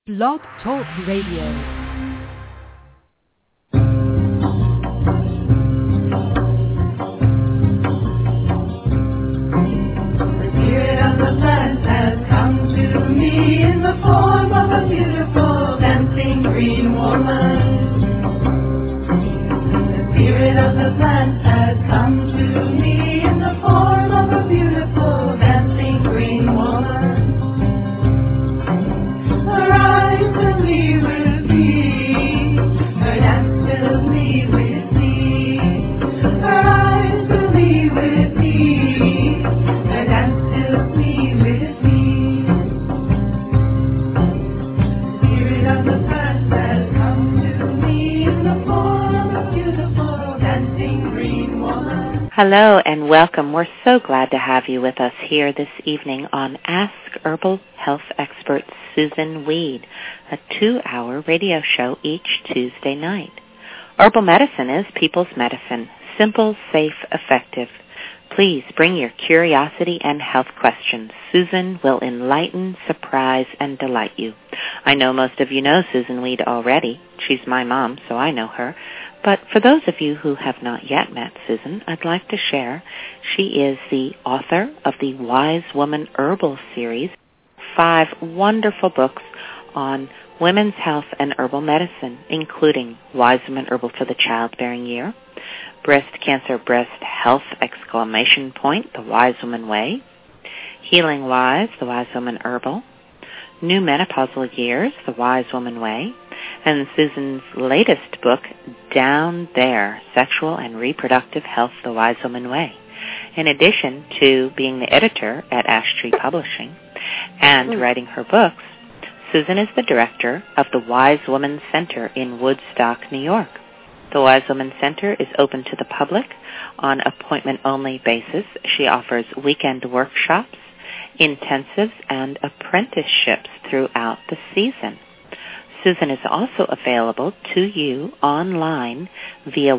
Blog Talk Radio. Me in the form of a beautiful dancing green woman. The spirit of the plant has come to me in the form of a beautiful dancing green woman. Her eyes fill me with me, her dance fills me with me. Her eyes fill me with me, her dance fills me with me. Hello and welcome. We're so glad to have you with us here this evening on Ask Herbal Health Expert Susan Weed, a 2-hour radio show each Tuesday night. Herbal medicine is people's medicine, simple, safe, effective. Please bring your curiosity and health questions. Susan will enlighten, surprise, and delight you. I know most of you know Susan Weed already. She's my mom, so I know her. But for those of you who have not yet met Susan, I'd like to share she is the author of the Wise Woman Herbal series, 5 wonderful books on women's health and herbal medicine, including Wise Woman Herbal for the Childbearing Year, Breast Cancer Breast Health ! The Wise Woman Way, Healing Wise, The Wise Woman Herbal, New Menopausal Years, The Wise Woman Way, and Susan's latest book, Down There, Sexual and Reproductive Health, The Wise Woman Way. In addition to being the editor at Ash Tree Publishing and writing her books, Susan is the director of the Wise Woman Center in Woodstock, New York. The Wise Woman Center is open to the public on appointment-only basis. She offers weekend workshops, intensives, and apprenticeships throughout the season. Susan is also available to you online via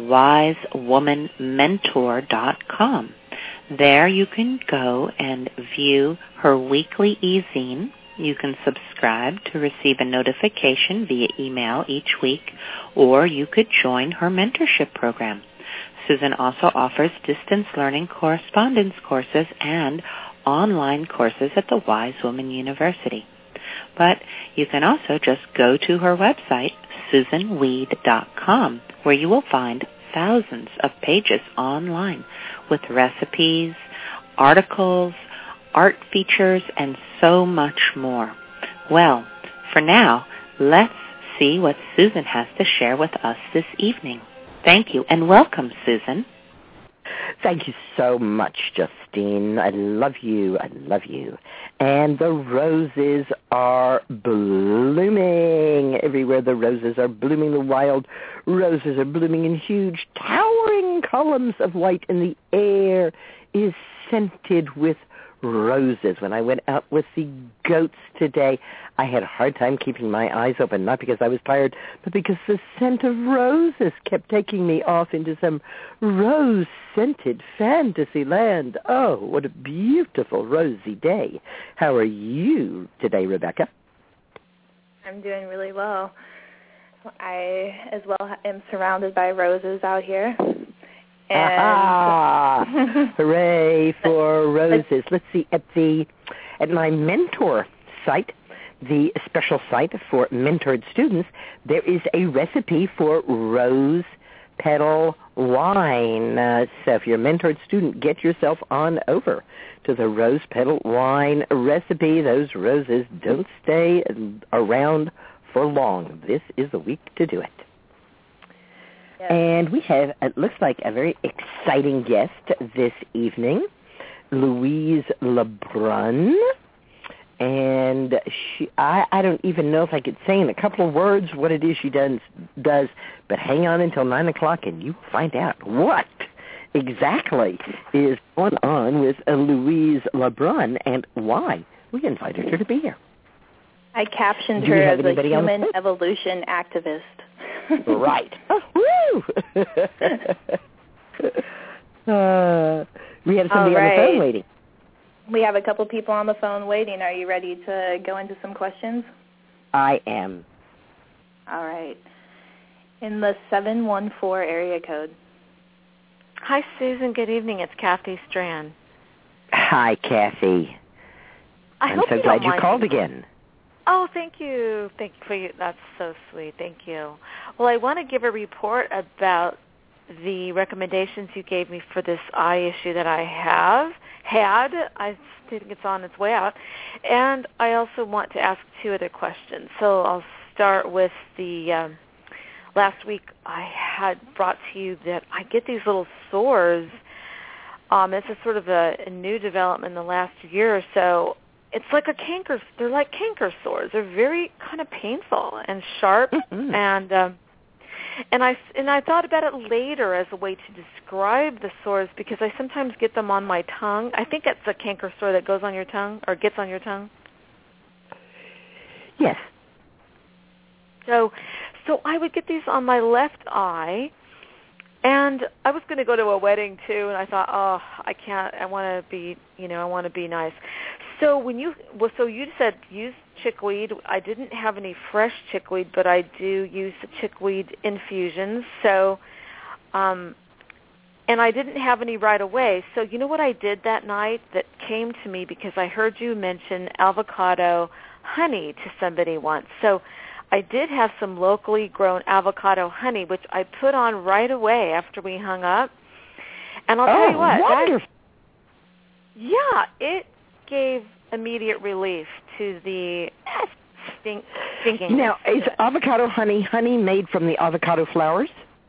wisewomanmentor.com. There you can go and view her weekly e-zine. You can subscribe to receive a notification via email each week, or you could join her mentorship program. Susan also offers distance learning correspondence courses and online courses at the Wise Woman University. But you can also just go to her website, susanweed.com, where you will find thousands of pages online with recipes, articles, art features, and so much more. Well, for now, let's see what Susan has to share with us this evening. Thank you, and welcome, Susan. Thank you so much, Justine. I love you. I love you. And the roses are blooming. Everywhere the roses are blooming, the wild roses are blooming in huge, towering columns of white, and the air is scented with roses. When I went out with the goats today, I had a hard time keeping my eyes open, not because I was tired, but because the scent of roses kept taking me off into some rose-scented fantasy land. Oh, what a beautiful rosy day. How are you today, Rebecca? I'm doing really well. I, as well, am surrounded by roses out here. And hooray for roses. Let's see, at my mentor site, the special site for mentored students, there is a recipe for rose petal wine. So if you're a mentored student, get yourself on over to the rose petal wine recipe. Those roses don't stay around for long. This is the week to do it. Yes. And we have, it looks like, a very exciting guest this evening, Louise Lebrun. And I don't even know if I could say in a couple of words what it is she does, but hang on until 9 o'clock and you find out what exactly is going on with Louise Lebrun and why we invited her to be here. I captioned her as a human evolution activist. Right. Oh, woo! We have somebody on the phone waiting. We have a couple people on the phone waiting. Are you ready to go into some questions? I am. All right. In the 714 area code. Hi, Susan. Good evening. It's Kathy Strand. Hi, Kathy. I'm so glad you called again. Oh, thank you. Thank you for you. That's so sweet. Thank you. Well, I want to give a report about the recommendations you gave me for this eye issue that I had. I think it's on its way out. And I also want to ask 2 other questions. So I'll start with the last week I had brought to you that I get these little sores. It's a sort of a new development in the last year or so. It's like they're like canker sores. They're very kind of painful and sharp. Mm-hmm. And I thought about it later as a way to describe the sores because I sometimes get them on my tongue. I think it's a canker sore that goes on your tongue or gets on your tongue. Yes. So I would get these on my left eye, and I was going to go to a wedding too, and I thought, oh, I can't. I want to be, I want to be nice. So you said use chickweed. I didn't have any fresh chickweed, but I do use the chickweed infusions. So, and I didn't have any right away. So you know what I did that night that came to me because I heard you mention avocado honey to somebody once. So I did have some locally grown avocado honey, which I put on right away after we hung up. And I'll tell you what. Wonderful. It gave immediate relief to the stinking. Now, is avocado honey made from the avocado flowers?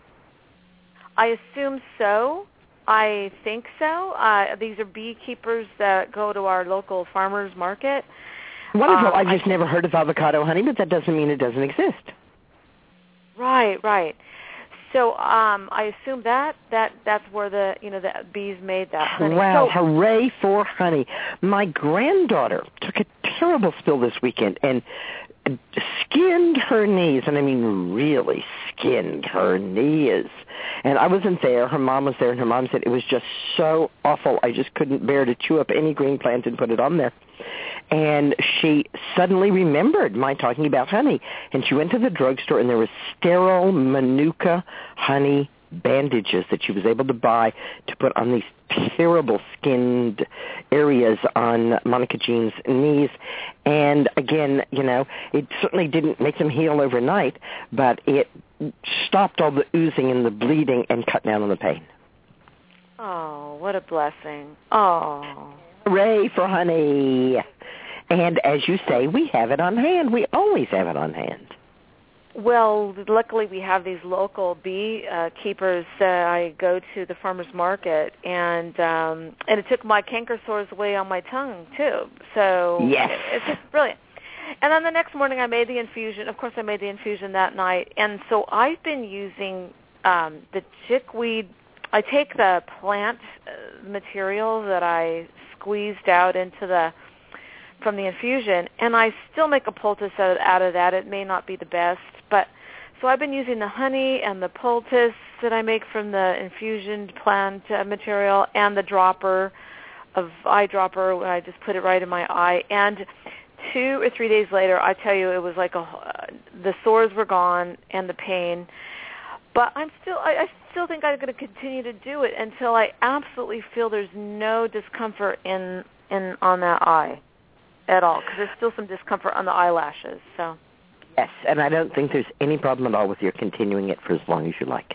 I assume so. I think so. These are beekeepers that go to our local farmers market. Wonderful. I've just never heard of avocado honey, but that doesn't mean it doesn't exist. Right. So I assume that's where the bees made that honey. Wow! Hooray for honey! My granddaughter took a terrible spill this weekend and skinned her knees, and I mean really skinned her knees. And I wasn't there. Her mom was there, and her mom said it was just so awful. I just couldn't bear to chew up any green plant and put it on there. And she suddenly remembered my talking about honey. And she went to the drugstore, and there was sterile Manuka honey bandages that she was able to buy to put on these terrible skinned areas on Monica Jean's knees. And again, it certainly didn't make them heal overnight, but it stopped all the oozing and the bleeding and cut down on the pain. Oh, what a blessing. Oh. Hooray for honey. And as you say, we have it on hand. We always have it on hand. Well, luckily we have these local bee keepers that I go to the farmer's market, and it took my canker sores away on my tongue, too. So yes. It's just brilliant. And then the next morning I made the infusion. Of course, I made the infusion that night. And so I've been using the chickweed. I take the plant material that I squeezed out from the infusion, and I still make a poultice out of that. It may not be the best, but so I've been using the honey and the poultice that I make from the infusion plant material and the eye dropper when I just put it right in my eye. And 2 or 3 days later, I tell you, it was like the sores were gone and the pain. But I still think I'm going to continue to do it until I absolutely feel there's no discomfort on that eye at all, because there's still some discomfort on the eyelashes. So. Yes, and I don't think there's any problem at all with your continuing it for as long as you like.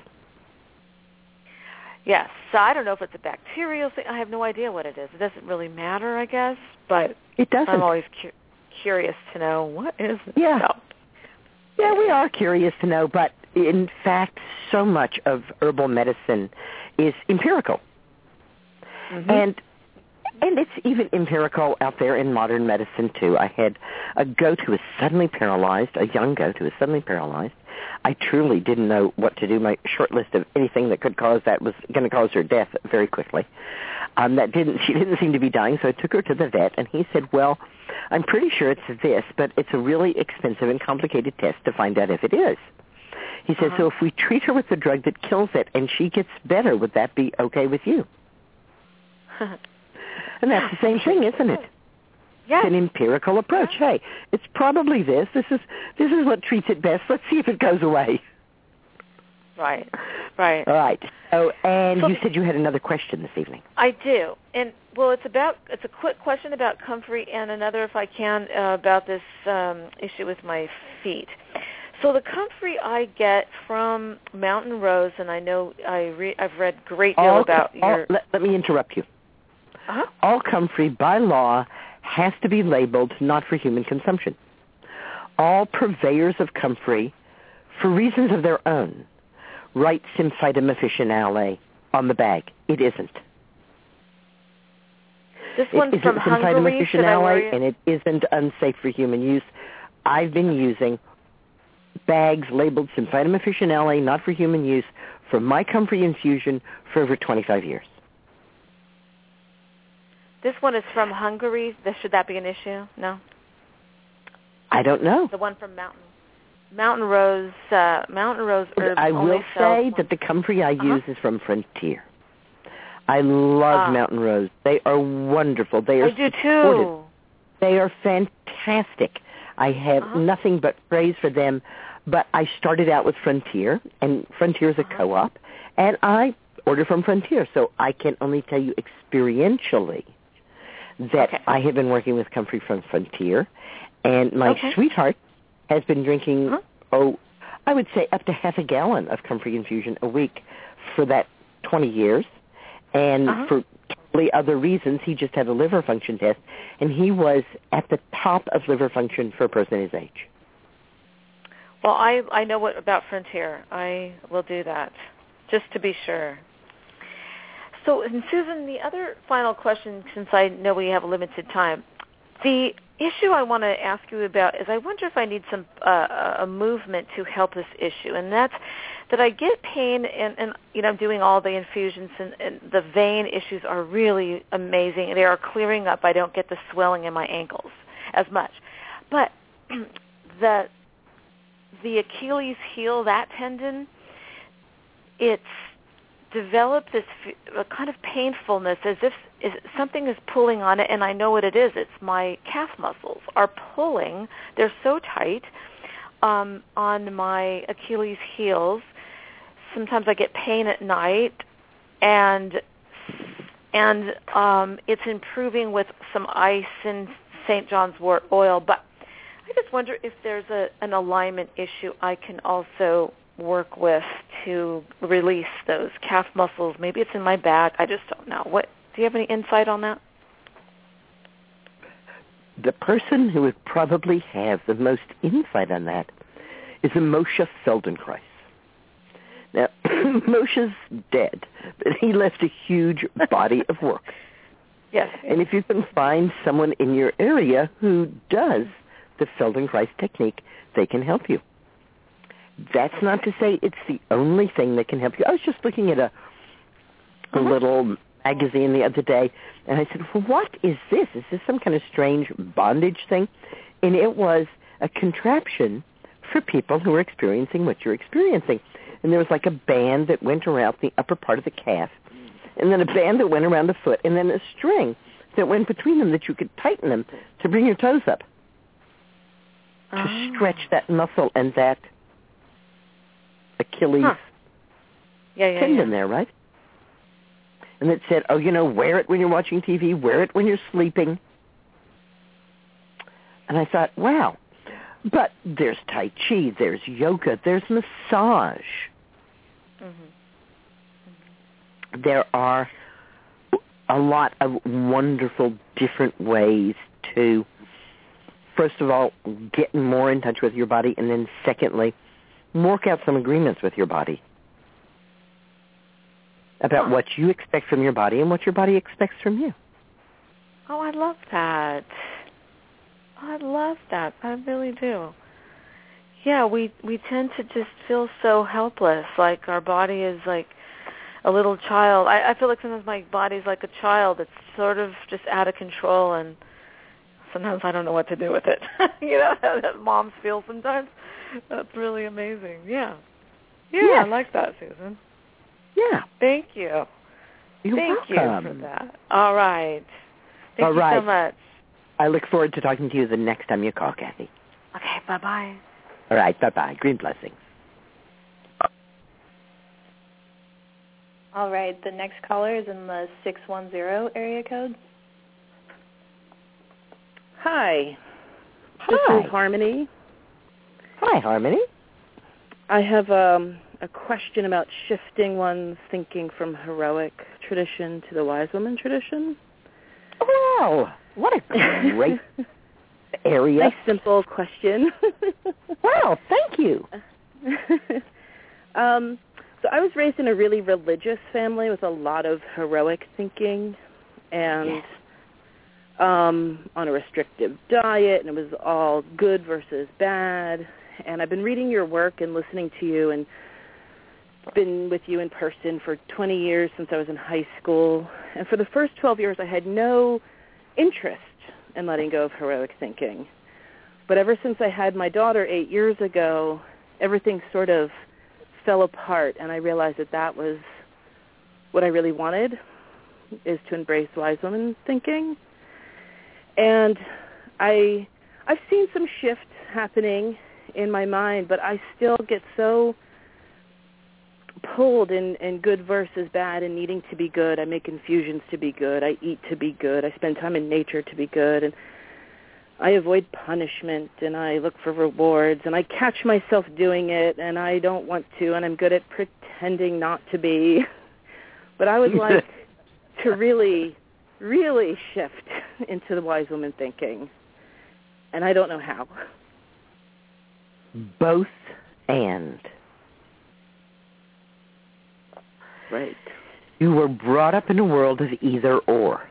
Yes, so I don't know if it's a bacterial thing. I have no idea what it is. It doesn't really matter, I guess, but it doesn't. I'm always curious to know what is it. Yeah, we are curious to know, but in fact, so much of herbal medicine is empirical. Mm-hmm. And it's even empirical out there in modern medicine, too. I had a goat who was suddenly paralyzed, a young goat who was suddenly paralyzed. I truly didn't know what to do. My short list of anything that could cause that was going to cause her death very quickly. She didn't seem to be dying, so I took her to the vet, and he said, well, I'm pretty sure it's this, but it's a really expensive and complicated test to find out if it is. He said, so if we treat her with the drug that kills it and she gets better, would that be okay with you? And that's the same thing, isn't it? It's an empirical approach. Yeah. Hey, it's probably this. This is what treats it best. Let's see if it goes away. Right. All right. So, you said you had another question this evening. I do, and it's a quick question about comfrey, and another, if I can, about this issue with my feet. So the comfrey I get from Mountain Rose, and I know I've read a great deal about your. Let me interrupt you. Uh-huh. All comfrey, by law, has to be labeled not for human consumption. All purveyors of comfrey, for reasons of their own, write Symphytum officinale on the bag. It isn't. This one's from Hungary, should I worry? And it isn't unsafe for human use. I've been using bags labeled Symphytum officinale, not for human use, for my comfrey infusion for over 25 years. This one is from Hungary. Should that be an issue? No? I don't know. The one from Mountain Rose Herbs. I will say that the comfrey I use is from Frontier. I love Mountain Rose. They are wonderful. They are I do supportive. too. They are fantastic. I have nothing but praise for them. But I started out with Frontier, and Frontier is a co-op, and I order from Frontier. So I can only tell you experientially that I have been working with comfrey from Frontier, and my sweetheart has been drinking, I would say up to half a gallon of comfrey infusion a week for that 20 years. And for totally other reasons, he just had a liver function test, and he was at the top of liver function for a person his age. Well, I know about Frontier. I will do that, just to be sure. So, and Susan, the other final question, since I know we have a limited time, the issue I want to ask you about is I wonder if I need some a movement to help this issue, and that's that I get pain, and I'm doing all the infusions, and the vein issues are really amazing. They are clearing up. I don't get the swelling in my ankles as much. But the Achilles heel, that tendon, it's developed this kind of painfulness as if something is pulling on it, and I know what it is. It's my calf muscles are pulling. They're so tight on my Achilles heels. Sometimes I get pain at night, and it's improving with some ice and St. John's wort oil. But I just wonder if there's an alignment issue I can also work with to release those calf muscles. Maybe it's in my back. I just don't know. Do you have any insight on that? The person who would probably have the most insight on that is Moshe Feldenkrais. Now, Moshe's dead, but he left a huge body of work. Yes. And if you can find someone in your area who does the Feldenkrais technique, they can help you. That's not to say it's the only thing that can help you. I was just looking at a little magazine the other day, and I said, well, what is this? Is this some kind of strange bondage thing? And it was a contraption for people who are experiencing what you're experiencing. And there was like a band that went around the upper part of the calf, and then a band that went around the foot, and then a string that went between them that you could tighten them to bring your toes up, to stretch that muscle and that Achilles tendon there, right? And it said, wear it when you're watching TV, wear it when you're sleeping. And I thought, wow. But there's Tai Chi, there's yoga, there's massage. There are a lot of wonderful different ways to, first of all, get more in touch with your body, and then secondly, work out some agreements with your body about what you expect from your body and what your body expects from you. Oh, I love that. I love that. I really do. Yeah, we tend to just feel so helpless, like our body is like a little child. I feel like sometimes my body's like a child. It's sort of just out of control, and sometimes I don't know what to do with it. That moms feel sometimes. That's really amazing. Yeah, I like that, Susan. Yeah. Thank you. You're Thank welcome. you for that. All right. Thank you so much. I look forward to talking to you the next time you call, Kathy. Okay, bye-bye. All right, bye-bye. Green blessings. All right, the next caller is in the 610 area code. Hi. Hi. This is Harmony. Hi, Harmony. I have a question about shifting one's thinking from heroic tradition to the wise woman tradition. Wow, what a great area. Nice, simple question. Wow, thank you. So I was raised in a really religious family with a lot of heroic thinking and on a restrictive diet, and it was all good versus bad. And I've been reading your work and listening to you and been with you in person for 20 years since I was in high school. And for the first 12 years, I had no interest in letting go of heroic thinking. But ever since I had my daughter 8 years ago, everything sort of fell apart, and I realized that that was what I really wanted, is to embrace wise woman thinking. And I've seen some shifts happening in my mind, but I still get so pulled in good versus bad and needing to be good. I make infusions to be good. I eat to be good. I spend time in nature to be good. And I avoid punishment, and I look for rewards, and I catch myself doing it, and I don't want to, and I'm good at pretending not to be. But I would like to really, really shift into the wise woman thinking, and I don't know how. Both and. Right. You were brought up in a world of either or.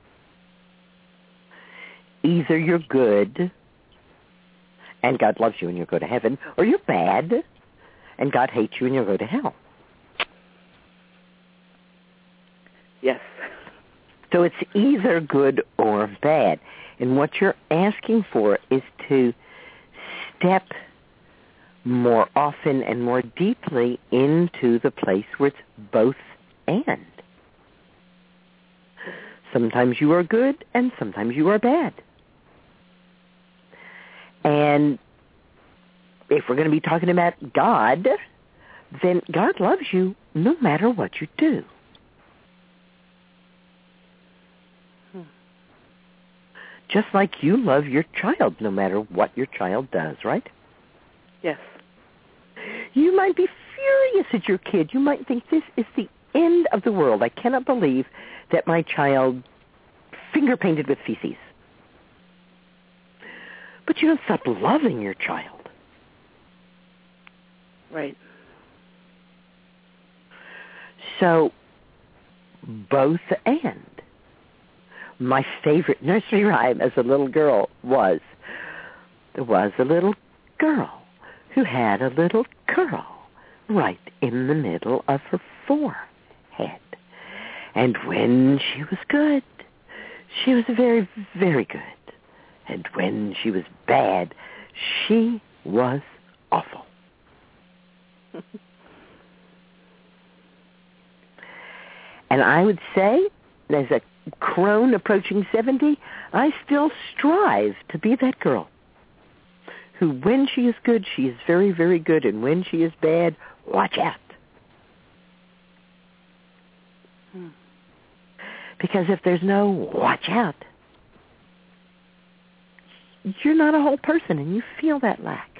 Either you're good, and God loves you and you'll go to heaven, or you're bad, and God hates you and you'll go to hell. Yes. So it's either good or bad. And what you're asking for is to step more often and more deeply into the place where it's both and. Sometimes you are good and sometimes you are bad. And if we're going to be talking about God, then God loves you no matter what you do. Just like you love your child no matter what your child does, right? Yes. You might be furious at your kid. You might think this is the end of the world. I cannot believe that my child finger-painted with feces. But you don't stop loving your child. Right. So, both and. My favorite nursery rhyme as a little girl was, there was a little girl who had a little curl right in the middle of her forehead. And when she was good, she was very, very good. And when she was bad, she was awful. And I would say, as a crone approaching 70, I still strive to be that girl who, when she is good, she is very, very good, and when she is bad, watch out. Because if there's no watch out, you're not a whole person, and you feel that lack.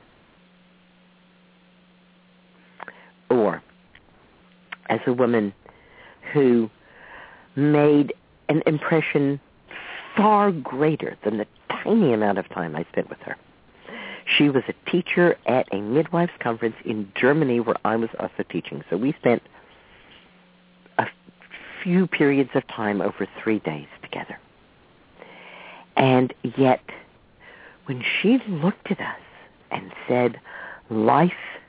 Or, as a woman who made an impression far greater than the tiny amount of time I spent with her. She was a teacher at a midwives conference in Germany where I was also teaching. So we spent a few periods of time over 3 days together. And yet, when she looked at us and said, life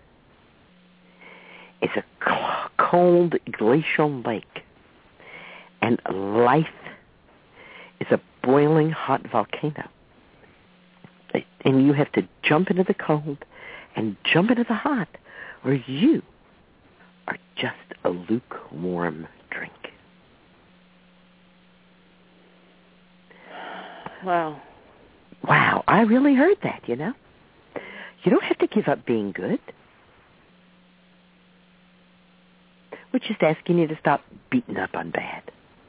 is a cold glacial lake, and life is a boiling hot volcano, and you have to jump into the cold and jump into the hot, or you are just a lukewarm drink. Wow. Wow, I really heard that, you know. You don't have to give up being good. We're just asking you to stop beating up on bad.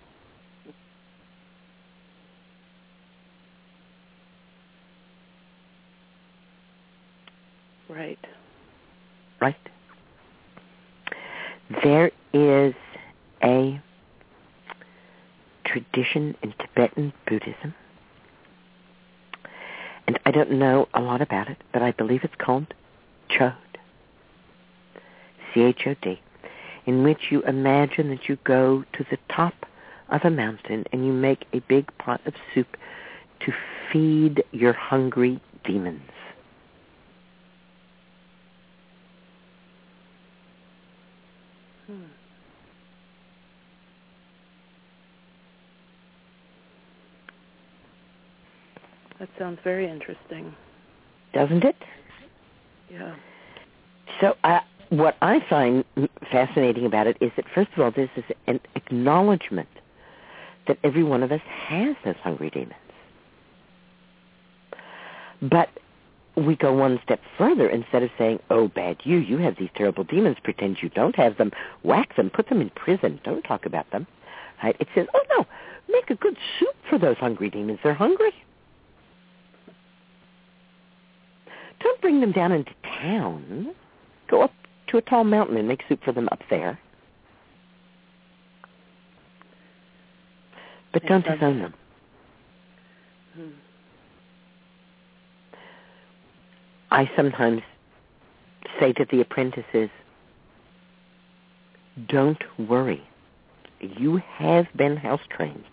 Right. Right? There is a tradition in Tibetan Buddhism, and I don't know a lot about it, but I believe it's called Chod, C-H-O-D, in which you imagine that you go to the top of a mountain and you make a big pot of soup to feed your hungry demons. That sounds very interesting. Doesn't it? Yeah. So what I find fascinating about it is that, first of all, this is an acknowledgement that every one of us has those hungry demons. But we go one step further. Instead of saying, oh, bad you have these terrible demons, pretend you don't have them, whack them, put them in prison, don't talk about them. Right? It says, oh, no, make a good soup for those hungry demons. They're hungry. Don't bring them down into town. Go up to a tall mountain and make soup for them up there. But don't disown them. I sometimes say to the apprentices, don't worry. You have been house-trained.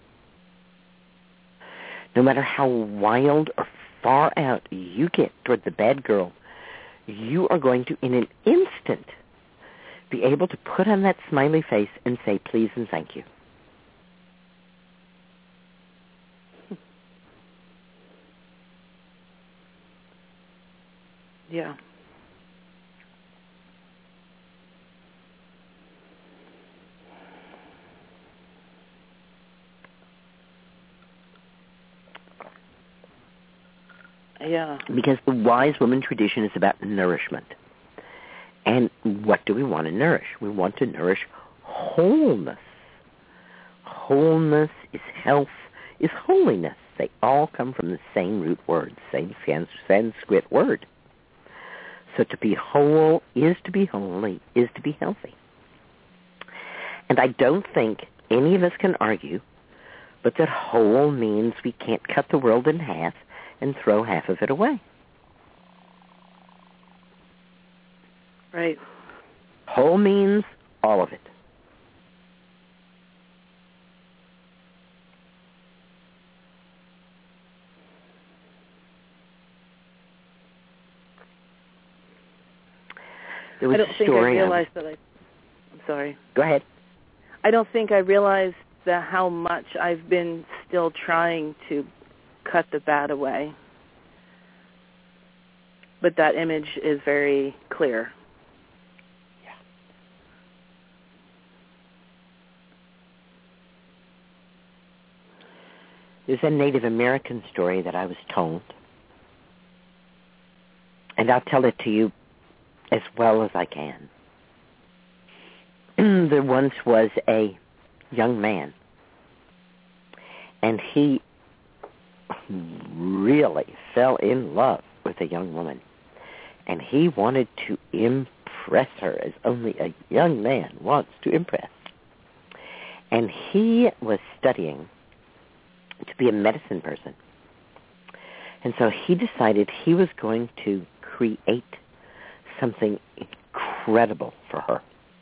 No matter how wild or far out you get toward the bad girl, you are going to, in an instant, be able to put on that smiley face and say please and thank you. Yeah. Yeah. Because the wise woman tradition is about nourishment. And what do we want to nourish? We want to nourish wholeness. Wholeness is health, is holiness. They all come from the same root word, same Sanskrit word. So to be whole is to be holy, is to be healthy. And I don't think any of us can argue, but that whole means we can't cut the world in half and throw half of it away. Right. Whole means all of it. There was I don't a think I story. realized that I'm sorry. Go ahead. I don't think I realized how much I've been still trying to cut the bad away. But that image is very clear. Yeah. There's a Native American story that I was told, and I'll tell it to you as well as I can. There once was a young man, and he really fell in love with a young woman, and he wanted to impress her as only a young man wants to impress. And he was studying to be a medicine person. And so he decided he was going to create something incredible for her.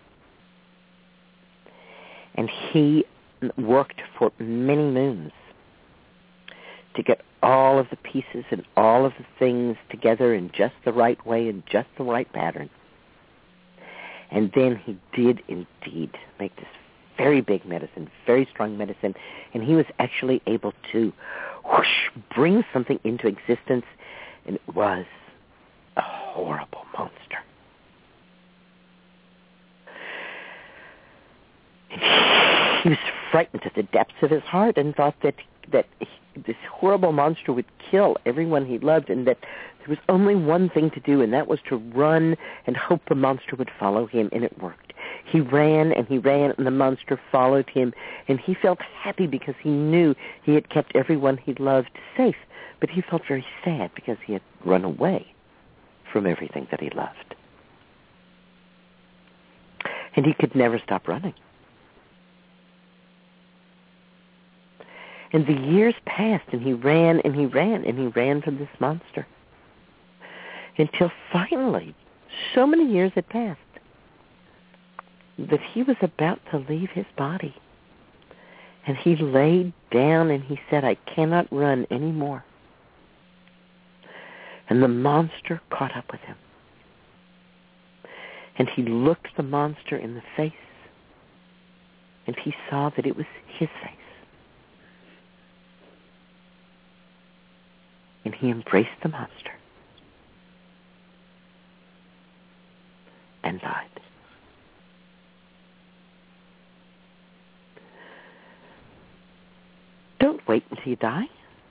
And he worked for many moons to get all of the pieces and all of the things together in just the right way and just the right pattern. And then he did indeed make this very big medicine, very strong medicine, and he was actually able to bring something into existence, and it was a horrible monster. And he was frightened to the depths of his heart and thought that that this horrible monster would kill everyone he loved, and that there was only one thing to do, and that was to run and hope the monster would follow him, and it worked. He ran, and the monster followed him, and he felt happy because he knew he had kept everyone he loved safe, but he felt very sad because he had run away from everything that he loved. And he could never stop running. And the years passed, and he ran, and he ran, and he ran from this monster. Until finally, so many years had passed, that he was about to leave his body. And he laid down, and he said, I cannot run anymore. And the monster caught up with him. And he looked the monster in the face, and he saw that it was his face. And he embraced the monster and died. Don't wait until you die.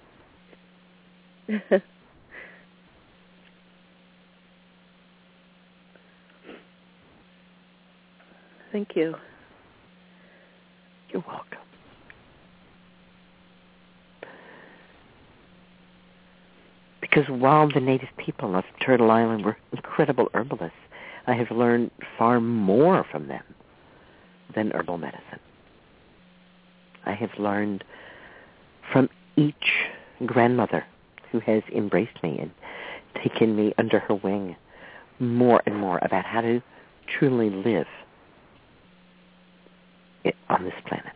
Thank you. You're welcome. Because while the native people of Turtle Island were incredible herbalists, I have learned far more from them than herbal medicine. I have learned from each grandmother who has embraced me and taken me under her wing more and more about how to truly live on this planet.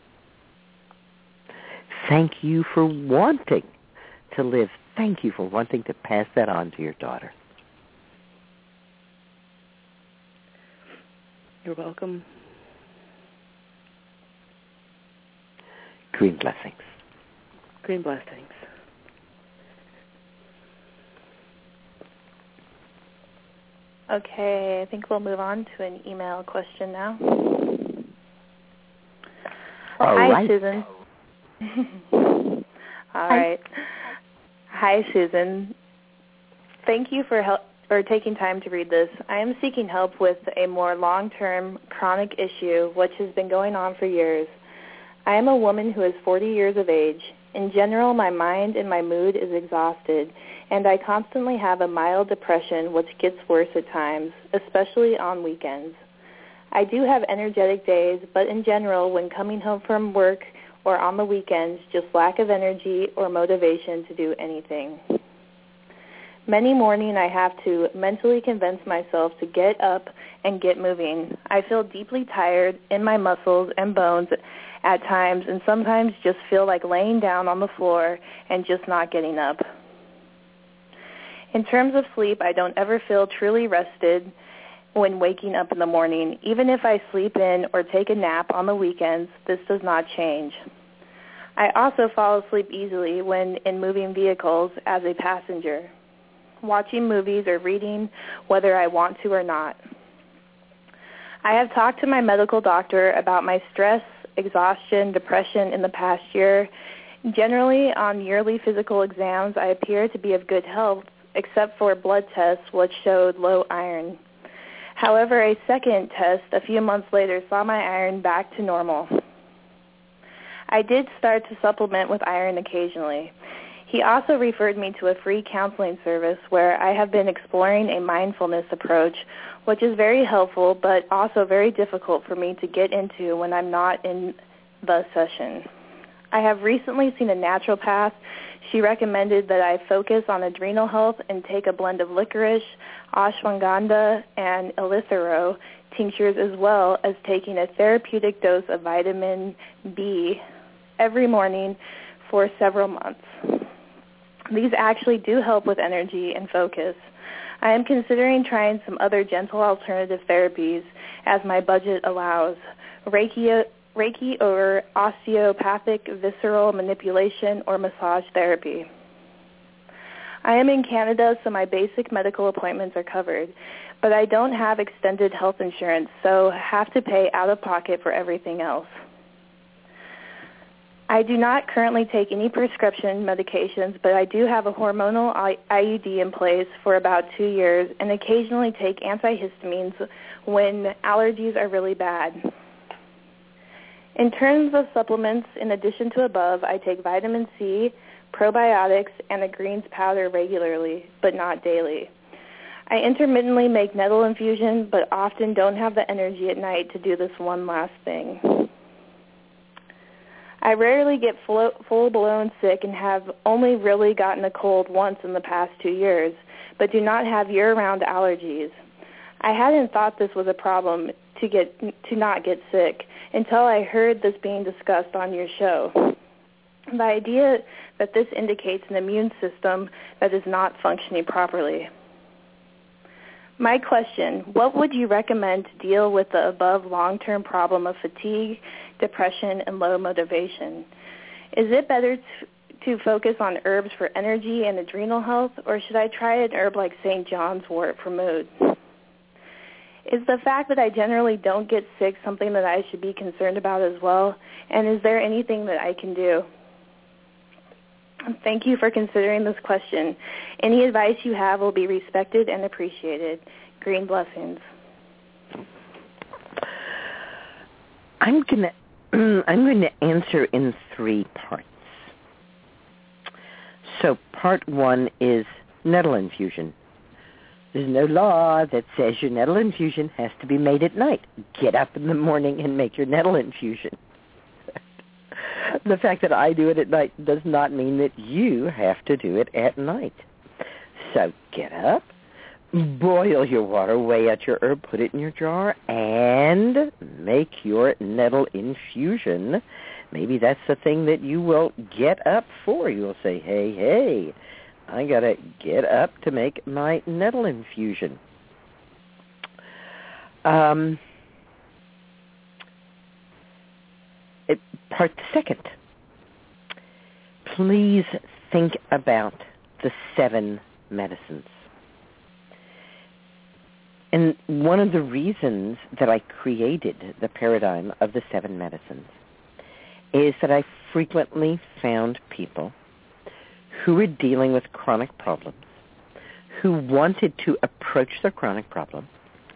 Thank you for wanting to live. Thank you for wanting to pass that on to your daughter. You're welcome. Green blessings. Green blessings. Okay, I think we'll move on to an email question now. All Hi, right. Susan. All right. Hi, Susan. Thank you for taking time to read this. I am seeking help with a more long-term chronic issue which has been going on for years. I am a woman who is 40 years of age. In general, my mind and my mood is exhausted, and I constantly have a mild depression which gets worse at times, especially on weekends. I do have energetic days, but in general, when coming home from work or on the weekends, just lack of energy or motivation to do anything. Many mornings I have to mentally convince myself to get up and get moving. I feel deeply tired in my muscles and bones at times, and sometimes just feel like laying down on the floor and just not getting up. In terms of sleep, I don't ever feel truly rested when waking up in the morning. Even if I sleep in or take a nap on the weekends, this does not change. I also fall asleep easily when in moving vehicles as a passenger, watching movies or reading whether I want to or not. I have talked to my medical doctor about my stress, exhaustion, depression in the past year. Generally, on yearly physical exams, I appear to be of good health, except for blood tests which showed low iron. However, a second test a few months later saw my iron back to normal. I did start to supplement with iron occasionally. He also referred me to a free counseling service where I have been exploring a mindfulness approach, which is very helpful but also very difficult for me to get into when I'm not in the session. I have recently seen a naturopath. She recommended that I focus on adrenal health and take a blend of licorice, ashwagandha, and eleuthero tinctures, as well as taking a therapeutic dose of vitamin B every morning for several months. These actually do help with energy and focus. I am considering trying some other gentle alternative therapies as my budget allows. Reiki or osteopathic visceral manipulation or massage therapy. I am in Canada, so my basic medical appointments are covered, but I don't have extended health insurance, so have to pay out of pocket for everything else. I do not currently take any prescription medications, but I do have a hormonal IUD in place for about 2 years and occasionally take antihistamines when allergies are really bad. In terms of supplements, in addition to above, I take vitamin C, probiotics, and a greens powder regularly, but not daily. I intermittently make nettle infusion, but often don't have the energy at night to do this one last thing. I rarely get full-blown sick and have only really gotten a cold once in the past 2 years, but do not have year-round allergies. I hadn't thought this was a problem to not get sick until I heard this being discussed on your show. The idea that this indicates an immune system that is not functioning properly. My question, what would you recommend to deal with the above long-term problem of fatigue, depression, and low motivation? Is it better to focus on herbs for energy and adrenal health, or should I try an herb like St. John's wort for mood? Is the fact that I generally don't get sick something that I should be concerned about as well? And is there anything that I can do? Thank you for considering this question. Any advice you have will be respected and appreciated. Green blessings. I'm going to answer in 3 parts. So part 1 is nettle infusion. There's no law that says your nettle infusion has to be made at night. Get up in the morning and make your nettle infusion. The fact that I do it at night does not mean that you have to do it at night. So get up, boil your water, weigh out your herb, put it in your jar, and make your nettle infusion. Maybe that's the thing that you will get up for. You'll say, hey, I got to get up to make my nettle infusion. Part 2, please think about the 7 medicines. And one of the reasons that I created the paradigm of the 7 medicines is that I frequently found people who were dealing with chronic problems, who wanted to approach their chronic problem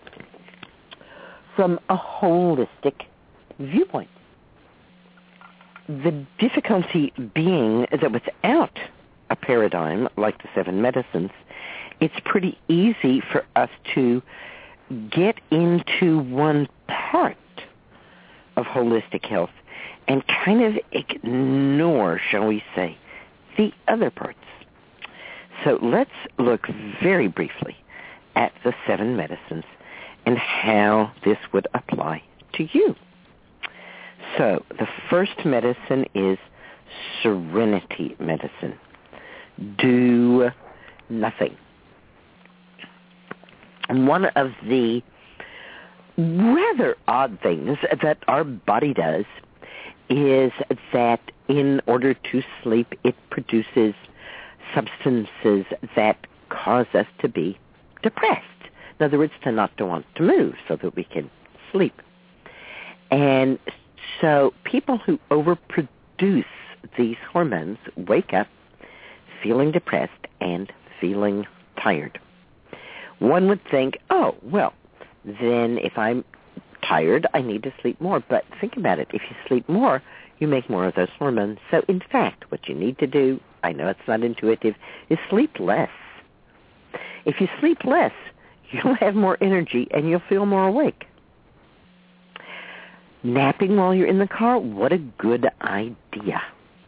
from a holistic viewpoint. The difficulty being that without a paradigm like the 7 medicines, it's pretty easy for us to get into one part of holistic health and kind of ignore, shall we say, the other parts. So let's look very briefly at the 7 medicines and how this would apply to you. So the first medicine is serenity medicine. Do nothing. And one of the rather odd things that our body does is that in order to sleep, it produces substances that cause us to be depressed. In other words, to not to want to move so that we can sleep. And so people who overproduce these hormones wake up feeling depressed and feeling tired. One would think, oh, well, then if I'm tired, I need to sleep more. But think about it. If you sleep more, you make more of those hormones. So, in fact, what you need to do, I know it's not intuitive, is sleep less. If you sleep less, you'll have more energy and you'll feel more awake. Napping while you're in the car, what a good idea.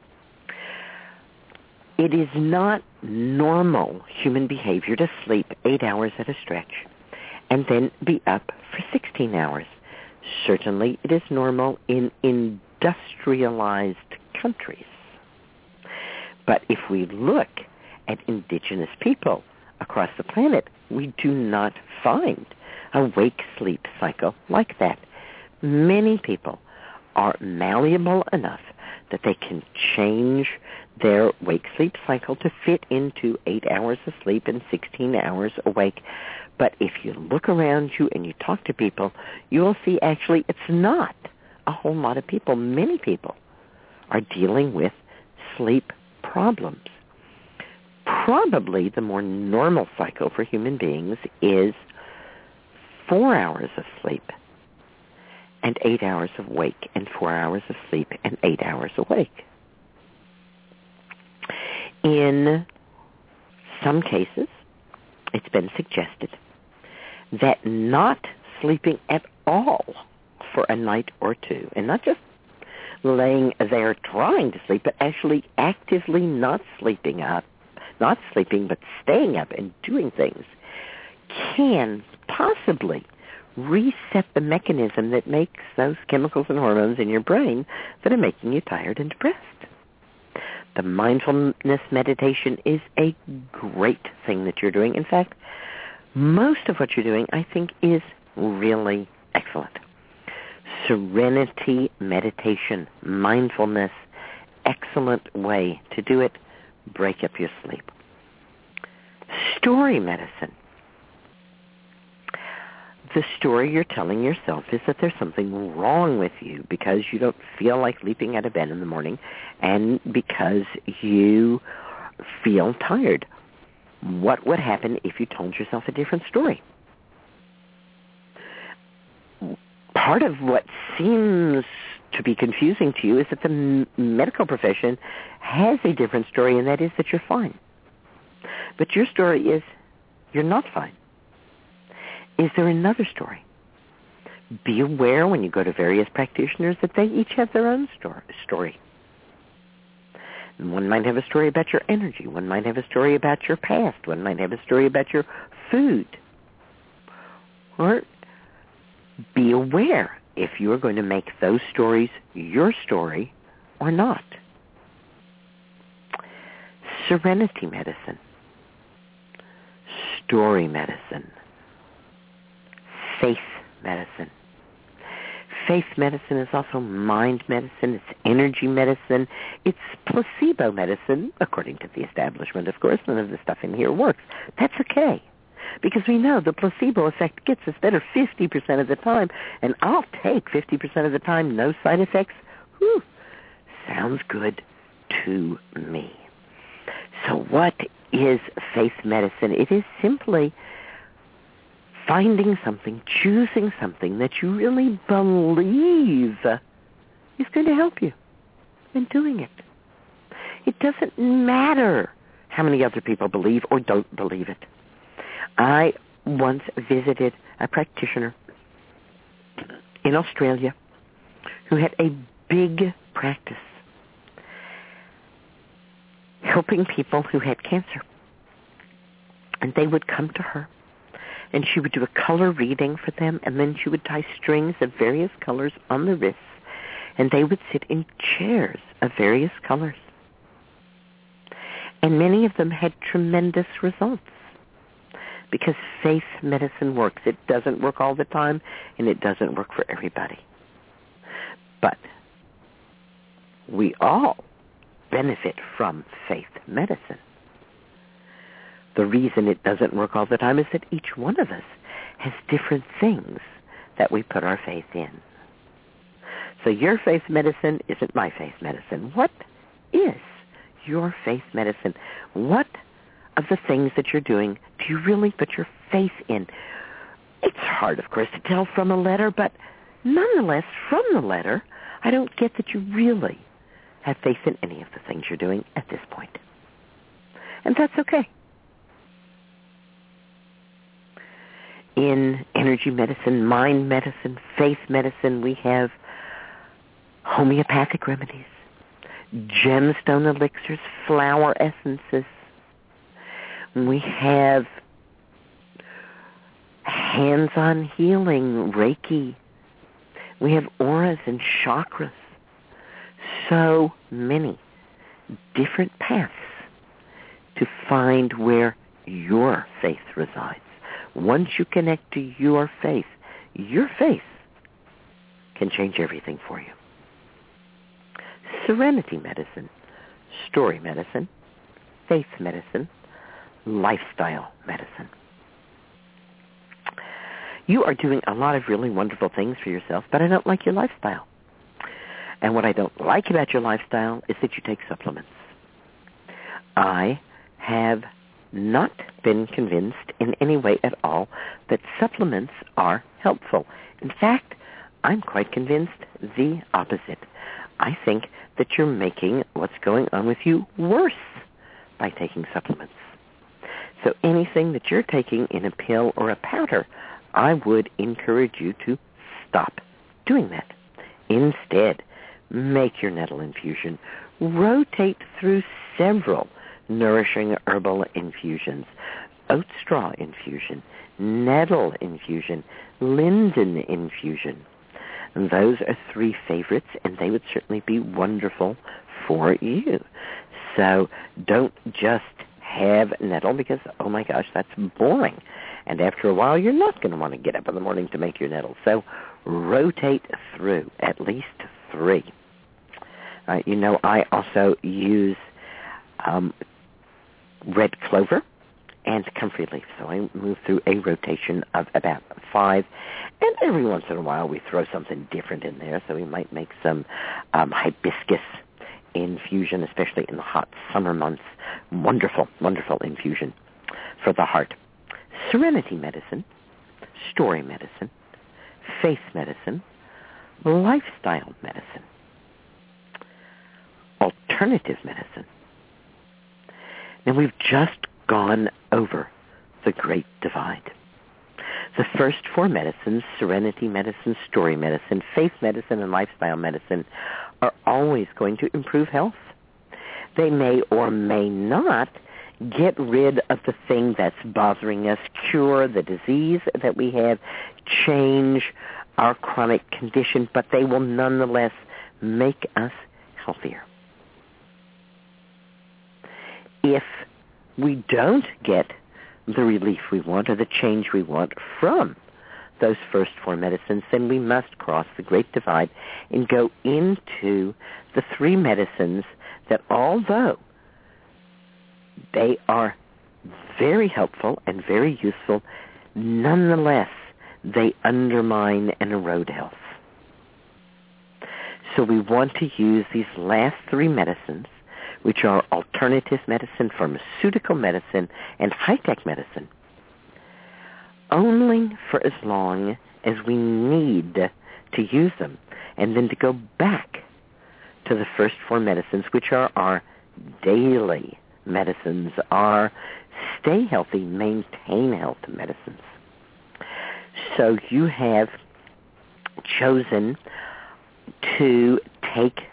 It is not normal human behavior to sleep 8 hours at a stretch and then be up for 16 hours. Certainly it is normal in industrialized countries. But if we look at indigenous people across the planet, we do not find a wake-sleep cycle like that. Many people are malleable enough that they can change their wake-sleep cycle to fit into 8 hours of sleep and 16 hours awake. But if you look around you and you talk to people, you will see actually it's not a whole lot of people. Many people are dealing with sleep problems. Probably the more normal cycle for human beings is 4 hours of sleep and 8 hours of wake, and 4 hours of sleep and 8 hours awake. In some cases, it's been suggested that not sleeping at all for a night or two, and not just laying there trying to sleep, but actually actively not sleeping, but staying up and doing things, can possibly reset the mechanism that makes those chemicals and hormones in your brain that are making you tired and depressed. The mindfulness meditation is a great thing that you're doing. In fact, most of what you're doing, I think, is really excellent. Serenity meditation, mindfulness, excellent way to do it. Break up your sleep. Story medicine. The story you're telling yourself is that there's something wrong with you because you don't feel like leaping out of bed in the morning and because you feel tired. What would happen if you told yourself a different story? Part of what seems to be confusing to you is that the medical profession has a different story, and that is that you're fine. But your story is you're not fine. Is there another story? Be aware when you go to various practitioners that they each have their own story. One might have a story about your energy. One might have a story about your past. One might have a story about your food. Or be aware if you are going to make those stories your story or not. Serenity medicine. Story medicine. Faith medicine. Faith medicine is also mind medicine. It's energy medicine. It's placebo medicine, according to the establishment, of course. None of the stuff in here works. That's okay, because we know the placebo effect gets us better 50% of the time, and I'll take 50% of the time, no side effects. Whew, sounds good to me. So what is faith medicine? It is simply finding something, choosing something that you really believe is going to help you, and doing it. It doesn't matter how many other people believe or don't believe it. I once visited a practitioner in Australia who had a big practice helping people who had cancer. And they would come to her, and she would do a color reading for them, and then she would tie strings of various colors on the wrists, and they would sit in chairs of various colors. And many of them had tremendous results, because faith medicine works. It doesn't work all the time, and it doesn't work for everybody. But we all benefit from faith medicine. The reason it doesn't work all the time is that each one of us has different things that we put our faith in. So your faith medicine isn't my faith medicine. What is your faith medicine? What of the things that you're doing do you really put your faith in? It's hard, of course, to tell from a letter, but nonetheless, from the letter, I don't get that you really have faith in any of the things you're doing at this point. And that's okay. In energy medicine, mind medicine, faith medicine, we have homeopathic remedies, gemstone elixirs, flower essences. We have hands-on healing, Reiki. We have auras and chakras. So many different paths to find where your faith resides. Once you connect to your faith can change everything for you. Serenity medicine, story medicine, faith medicine, lifestyle medicine. You are doing a lot of really wonderful things for yourself, but I don't like your lifestyle. And what I don't like about your lifestyle is that you take supplements. I have not been convinced in any way at all that supplements are helpful. In fact, I'm quite convinced the opposite. I think that you're making what's going on with you worse by taking supplements. So anything that you're taking in a pill or a powder, I would encourage you to stop doing that. Instead, make your nettle infusion. Rotate through several nourishing herbal infusions: oat straw infusion, nettle infusion, linden infusion. And those are 3 favorites, and they would certainly be wonderful for you. So don't just have nettle because, oh my gosh, that's boring. And after a while, you're not going to want to get up in the morning to make your nettle. So rotate through at least 3. I also use red clover and comfrey leaf. So I move through a rotation of about 5. And every once in a while we throw something different in there. So we might make some hibiscus infusion, especially in the hot summer months. Wonderful, wonderful infusion for the heart. Serenity medicine, story medicine, faith medicine, lifestyle medicine, alternative medicine. Now, we've just gone over the Great Divide. The first 4 medicines, serenity medicine, story medicine, faith medicine, and lifestyle medicine, are always going to improve health. They may or may not get rid of the thing that's bothering us, cure the disease that we have, change our chronic condition, but they will nonetheless make us healthier. If we don't get the relief we want or the change we want from those first 4 medicines, then we must cross the Great Divide and go into the 3 medicines that, although they are very helpful and very useful, nonetheless, they undermine and erode health. So we want to use these last 3 medicines, which are alternative medicine, pharmaceutical medicine, and high-tech medicine, only for as long as we need to use them, and then to go back to the first 4 medicines, which are our daily medicines, our stay healthy, maintain health medicines. So you have chosen to take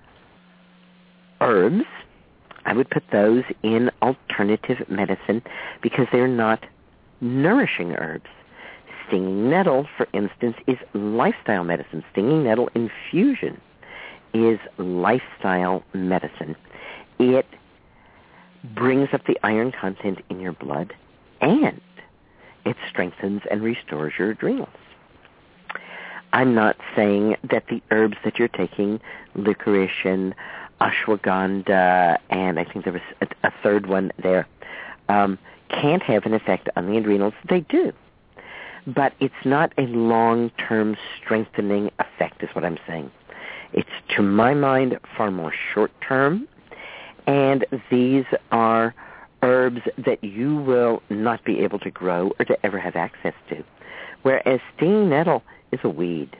herbs. I would put those in alternative medicine because they're not nourishing herbs. Stinging nettle, for instance, is lifestyle medicine. Stinging nettle infusion is lifestyle medicine. It brings up the iron content in your blood, and it strengthens and restores your adrenals. I'm not saying that the herbs that you're taking, licorice and ashwagandha, and I think there was a third one there, can't have an effect on the adrenals. They do. But it's not a long-term strengthening effect is what I'm saying. It's, to my mind, far more short-term, and these are herbs that you will not be able to grow or to ever have access to, whereas stinging nettle is a weed.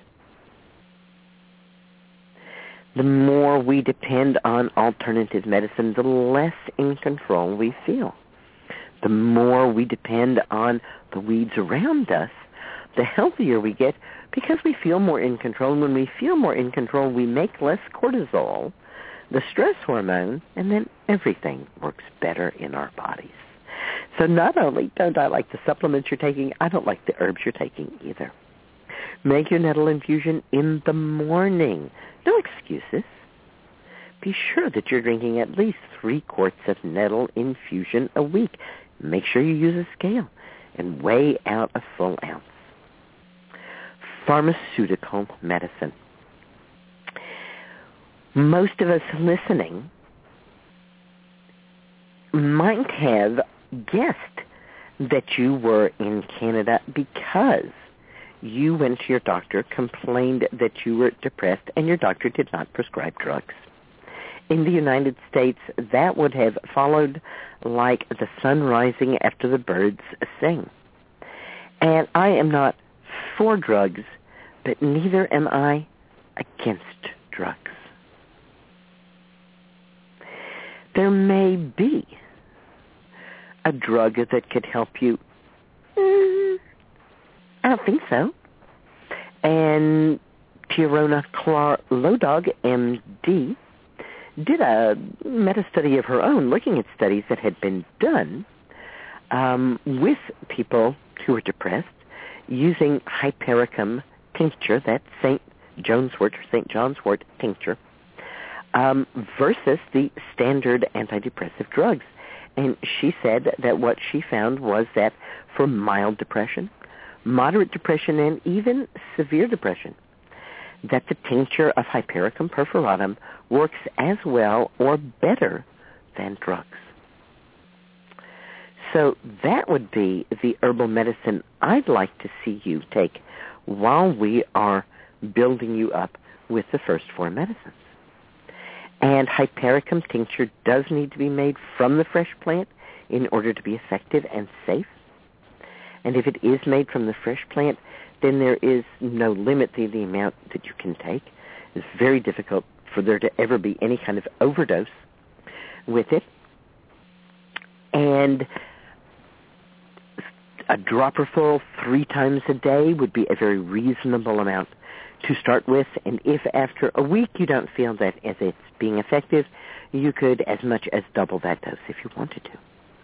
The more we depend on alternative medicine, the less in control we feel. The more we depend on the weeds around us, the healthier we get because we feel more in control. And when we feel more in control, we make less cortisol, the stress hormone, and then everything works better in our bodies. So not only don't I like the supplements you're taking, I don't like the herbs you're taking either. Make your nettle infusion in the morning. No excuses. Be sure that you're drinking at least 3 quarts of nettle infusion a week. Make sure you use a scale and weigh out a full ounce. Pharmaceutical medicine. Most of us listening might have guessed that you were in Canada because you went to your doctor, complained that you were depressed, and your doctor did not prescribe drugs. In the United States, that would have followed like the sun rising after the birds sing. And I am not for drugs, but neither am I against drugs. There may be a drug that could help you. I don't think so. And Tiarona Lodog, M.D., did a meta-study of her own, looking at studies that had been done with people who were depressed using hypericum tincture, that's St. John's wort tincture, versus the standard antidepressive drugs. And she said that what she found was that for mild depression, moderate depression, and even severe depression, that the tincture of Hypericum perforatum works as well or better than drugs. So that would be the herbal medicine I'd like to see you take while we are building you up with the first four medicines. And Hypericum tincture does need to be made from the fresh plant in order to be effective and safe. And if it is made from the fresh plant, then there is no limit to the amount that you can take. It's very difficult for there to ever be any kind of overdose with it. And a dropperful 3 times a day would be a very reasonable amount to start with. And if after a week you don't feel that as it's being effective, you could as much as double that dose if you wanted to.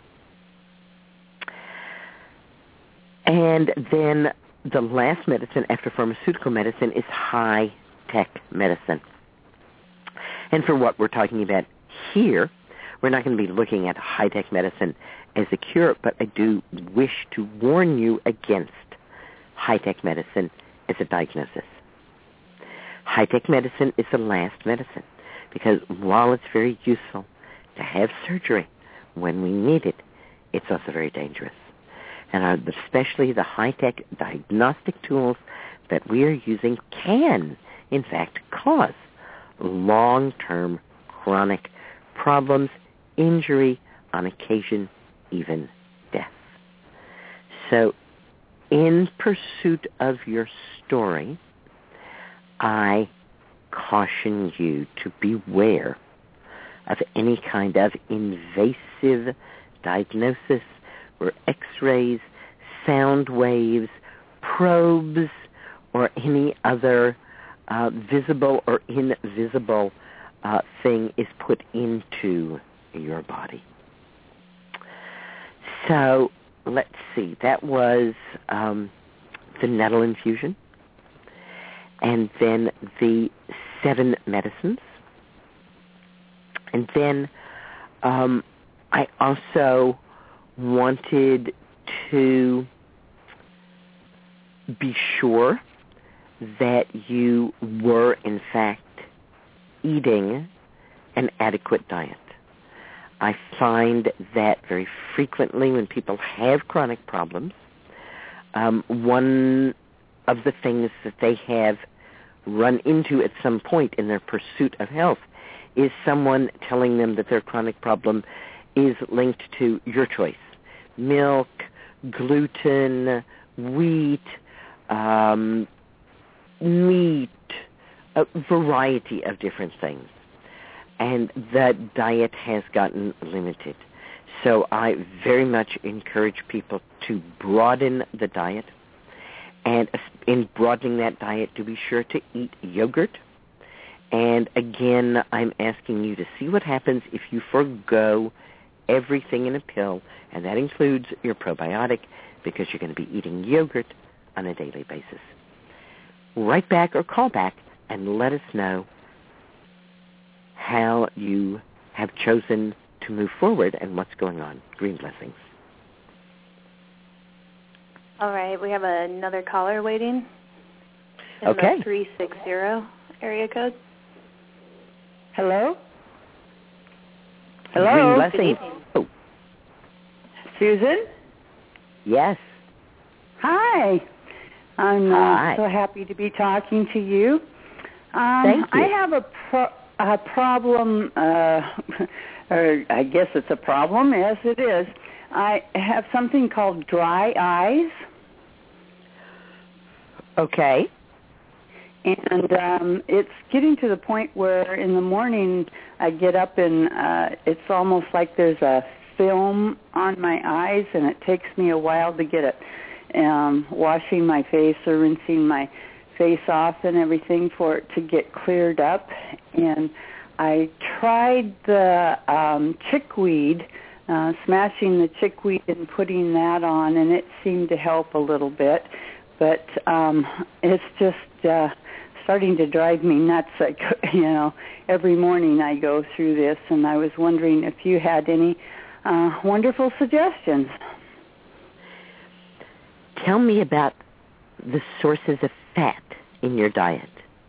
And then the last medicine after pharmaceutical medicine is high-tech medicine. And for what we're talking about here, we're not going to be looking at high-tech medicine as a cure, but I do wish to warn you against high-tech medicine as a diagnosis. High-tech medicine is the last medicine because while it's very useful to have surgery when we need it, it's also very dangerous. And especially the high-tech diagnostic tools that we are using can, in fact, cause long-term chronic problems, injury, on occasion, even death. So in pursuit of your story, I caution you to beware of any kind of invasive diagnosis or X-rays, sound waves, probes, or any other visible or invisible thing is put into your body. So let's see. That was the nettle infusion, and then the 7 medicines, and then I also wanted to be sure that you were, in fact, eating an adequate diet. I find that very frequently when people have chronic problems, one of the things that they have run into at some point in their pursuit of health is someone telling them that their chronic problem is linked to your choice: milk, gluten, wheat, meat, a variety of different things. And the diet has gotten limited. So I very much encourage people to broaden the diet. And in broadening that diet, to be sure to eat yogurt. And again, I'm asking you to see what happens if you forgo everything in a pill, and that includes your probiotic, because you're going to be eating yogurt on a daily basis. Write back or call back and let us know how you have chosen to move forward and what's going on. Green blessings. All right, we have another caller waiting. In Okay. The 360 area code. Hello? Green Hello? blessings. Oh, Susan? yes. Hi. I'm Hi. so happy to be talking to you. Thank you. I have a problem, or I guess it's a problem, as it is. I have something called dry eyes. Okay. And it's getting to the point where in the morning I get up and it's almost like there's a film on my eyes, and it takes me a while to get it washing my face or rinsing my face off and everything for it to get cleared up. And I tried the chickweed, smashing the chickweed and putting that on, and it seemed to help a little bit. But it's just starting to drive me nuts. Like, every morning I go through this, and I was wondering if you had any wonderful suggestions. Tell me about the sources of fat in your diet.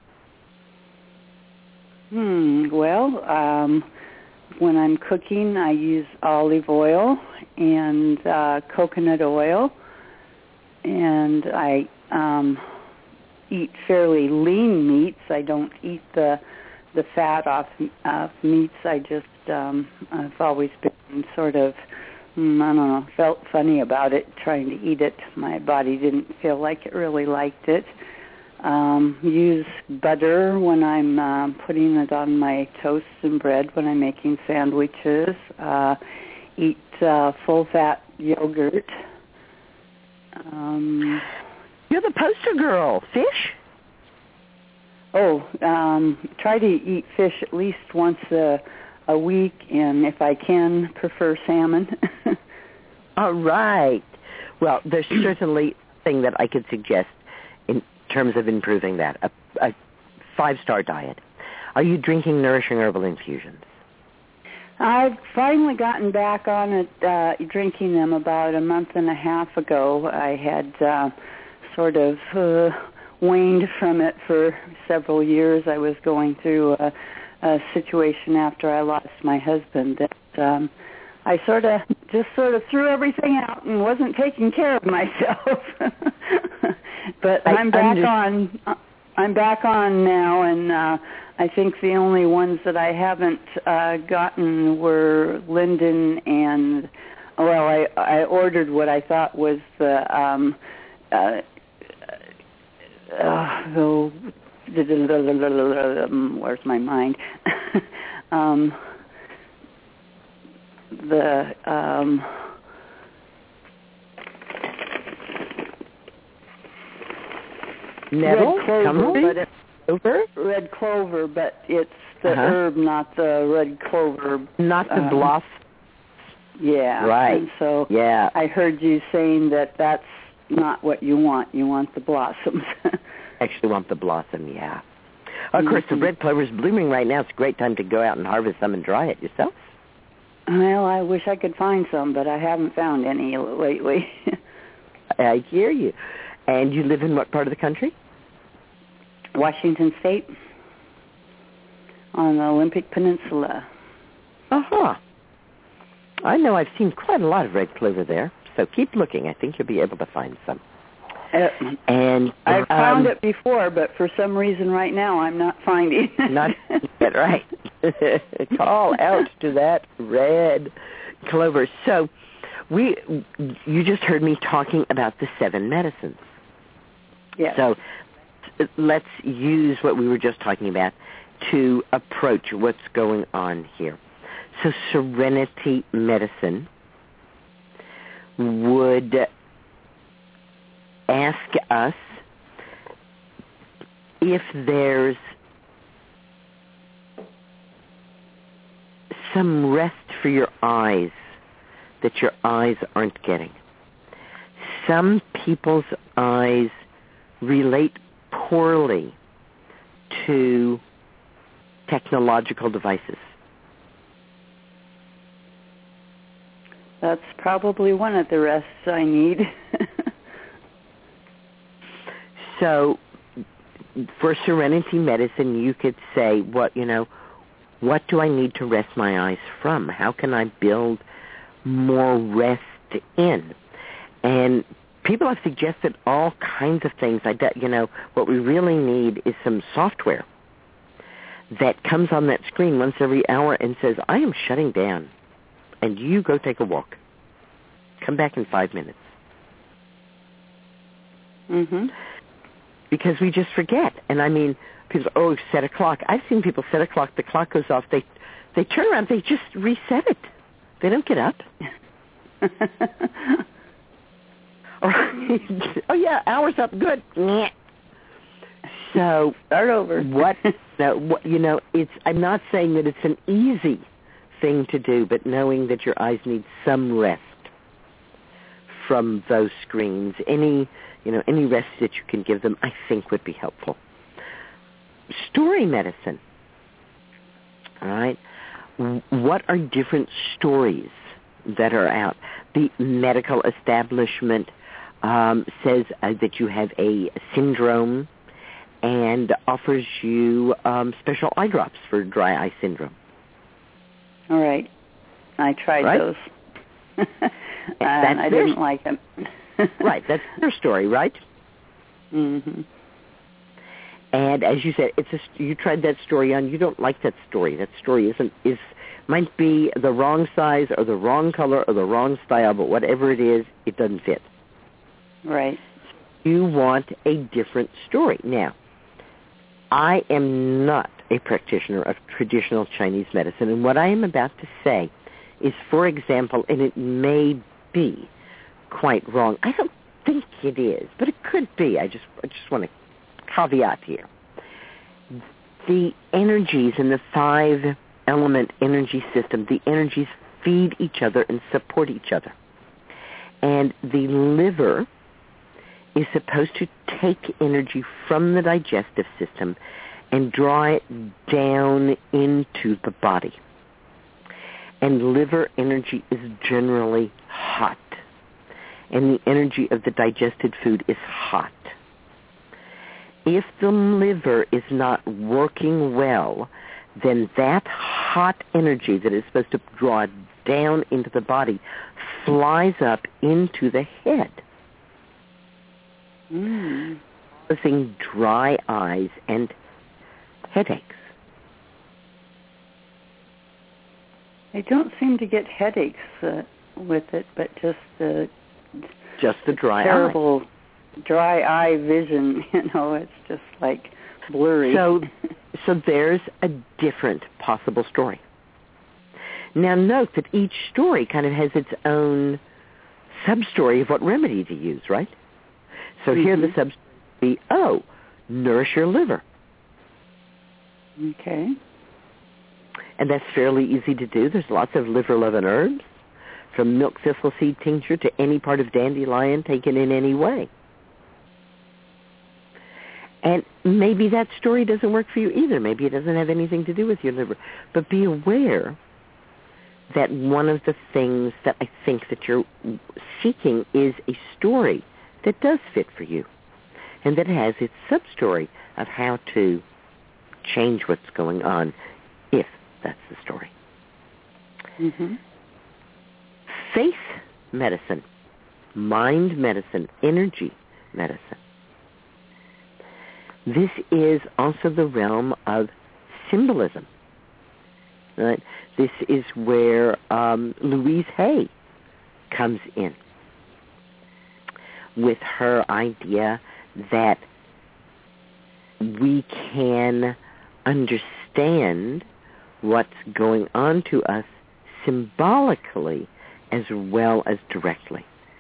Well, when I'm cooking, I use olive oil and coconut oil, and I eat fairly lean meats. I don't eat the fat off meats. I just I've always been sort of felt funny about it, trying to eat it. My body didn't feel like it really liked it. Use butter when I'm putting it on my toast and bread when I'm making sandwiches. Eat full-fat yogurt. You're the poster girl. Fish? Try to eat fish at least once a week, and if I can, prefer salmon. All right. Well, there's certainly a thing that I could suggest in terms of improving that, a 5-star diet. Are you drinking nourishing herbal infusions? I've finally gotten back on it, drinking them about a month and a half ago. I had sort of waned from it for several years. I was going through a situation after I lost my husband that I sort of threw everything out and wasn't taking care of myself. But I'm back on now, and I think the only ones that I haven't gotten were Linden and, I ordered what I thought was the where's my mind? Nettle? Red clover, but it's the herb, not the red clover. Not the blossom. Yeah. Right. And so yeah. I heard you saying that that's not what you want. You want the blossoms. Actually want the blossom, yeah. Of course, the red clover's blooming right now. It's a great time to go out and harvest some and dry it yourself. Well, I wish I could find some, but I haven't found any lately. I hear you. And you live in what part of the country? Washington State, on the Olympic Peninsula. Uh-huh. I know I've seen quite a lot of red clover there, so keep looking. I think you'll be able to find some. And I've found it before, but for some reason right now I'm not finding it. Not right. Call out to that red clover. So you just heard me talking about the 7 medicines. Yes. So let's use what we were just talking about to approach what's going on here. So Serenity Medicine would ask us if there's some rest for your eyes that your eyes aren't getting. Some people's eyes relate poorly to technological devices. That's probably one of the rests I need. So for Serenity Medicine, you could say, what do I need to rest my eyes from? How can I build more rest in? And people have suggested all kinds of things. What we really need is some software that comes on that screen once every hour and says, I am shutting down, and you go take a walk. Come back in 5 minutes. Mm-hmm. Because we just forget. And I mean, people, set a clock. I've seen people set a clock. The clock goes off. They turn around. They just reset it. They don't get up. Oh, yeah, hour's up. Good. So start over. I'm not saying that it's an easy thing to do, but knowing that your eyes need some rest from those screens, any rest that you can give them, I think would be helpful. Story medicine. All right. What are different stories that are out? The medical establishment says that you have a syndrome and offers you special eye drops for dry eye syndrome. All right. I tried those. And I didn't like them. Right. That's their story, right? Mm-hmm. And as you said, you tried that story on. You don't like that story. That story might be the wrong size or the wrong color or the wrong style, but whatever it is, it doesn't fit. Right. You want a different story. Now, I am not a practitioner of traditional Chinese medicine, and what I am about to say is, for example, and it may be quite wrong. I don't think it is, but it could be. I just want to caveat here. The energies in the 5-element energy system, the energies feed each other and support each other. And the liver is supposed to take energy from the digestive system and draw it down into the body. And liver energy is generally hot. And the energy of the digested food is hot. If the liver is not working well, then that hot energy that is supposed to draw down into the body flies up into the head, causing dry eyes and headaches. I don't seem to get headaches with it, but just the dry terrible dry eye vision. It's just like blurry. So there's a different possible story. Now note that each story kind of has its own sub-story of what remedy to use, right? So here the sub-story would be, nourish your liver. Okay. And that's fairly easy to do. There's lots of liver-loving herbs, from milk thistle seed tincture to any part of dandelion taken in any way. And maybe that story doesn't work for you either. Maybe it doesn't have anything to do with your liver. But be aware that one of the things that I think that you're seeking is a story that does fit for you and that has its sub-story of how to change what's going on, if that's the story. Mm-hmm. Faith medicine, mind medicine, energy medicine. This is also the realm of symbolism. Right? This is where Louise Hay comes in with her idea that we can understand what's going on to us symbolically as well as directly.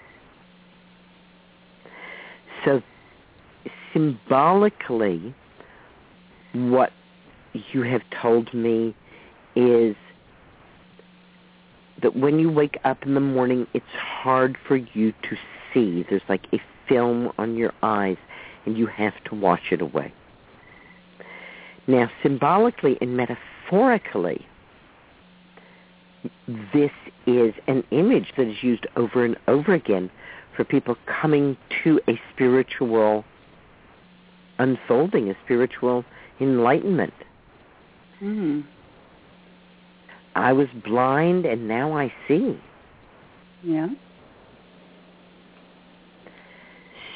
So symbolically, what you have told me is that when you wake up in the morning, it's hard for you to see. There's like a film on your eyes, and you have to wash it away. Now, symbolically and metaphorically, this is an image that is used over and over again for people coming to a spiritual unfolding, a spiritual enlightenment. I was blind and now I see. Yeah.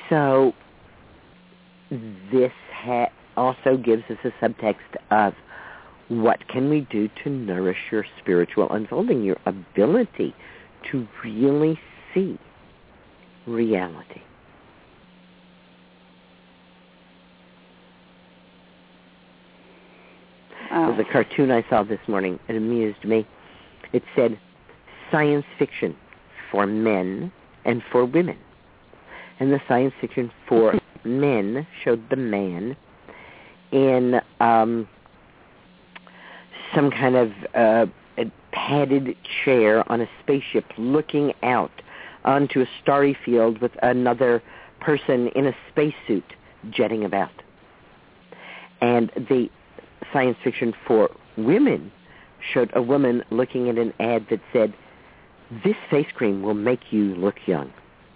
So this also gives us a subtext of what can we do to nourish your spiritual unfolding, your ability to really see reality. There's a cartoon I saw this morning. It amused me. It said, science fiction for men and for women. And the science fiction for men showed the man in some kind of a padded chair on a spaceship looking out onto a starry field with another person in a spacesuit jetting about. And the science fiction for women showed a woman looking at an ad that said, this face cream will make you look young.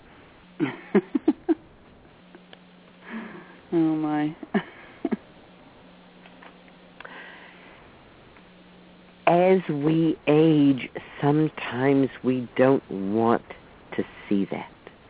Oh, my. As we age, sometimes we don't want to see that.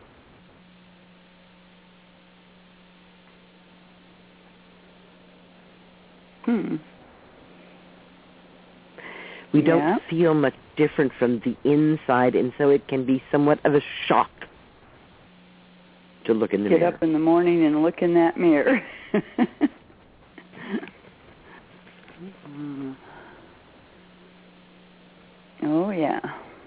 We don't feel much different from the inside, and so it can be somewhat of a shock to look in the mirror. Get up in the morning and look in that mirror. Oh, yeah.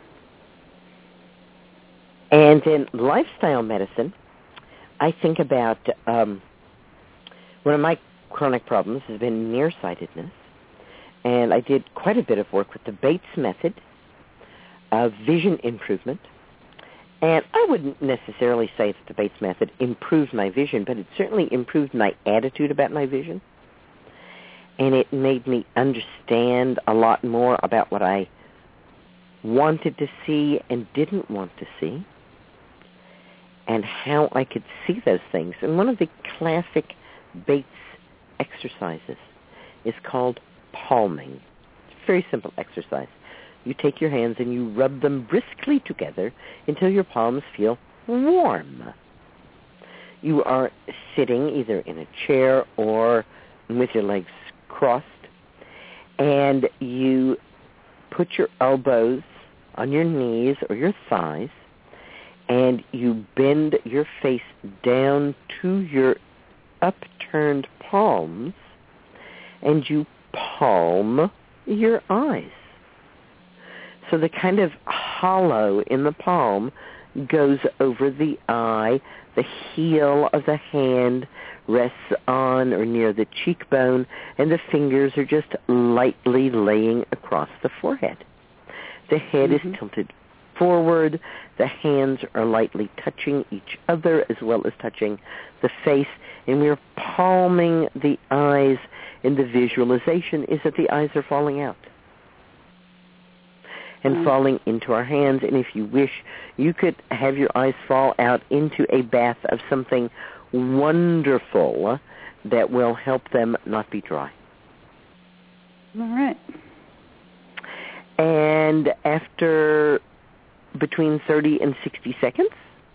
And in lifestyle medicine, I think about one of my chronic problems has been nearsightedness. And I did quite a bit of work with the Bates method of vision improvement. And I wouldn't necessarily say that the Bates method improved my vision, but it certainly improved my attitude about my vision. And it made me understand a lot more about what I wanted to see and didn't want to see, and how I could see those things. And one of the classic Bates exercises is called palming. It's a very simple exercise. You take your hands and you rub them briskly together until your palms feel warm. You are sitting either in a chair or with your legs crossed, and you put your elbows on your knees or your thighs, and you bend your face down to your upturned palms, and you palm your eyes. So the kind of hollow in the palm goes over the eye. The heel of the hand rests on or near the cheekbone, and the fingers are just lightly laying across the forehead. The head is tilted forward. The hands are lightly touching each other as well as touching the face, and we're palming the eyes, and the visualization is that the eyes are falling out and falling into our hands. And if you wish, you could have your eyes fall out into a bath of something wonderful that will help them not be dry. All right. And after between 30 and 60 seconds,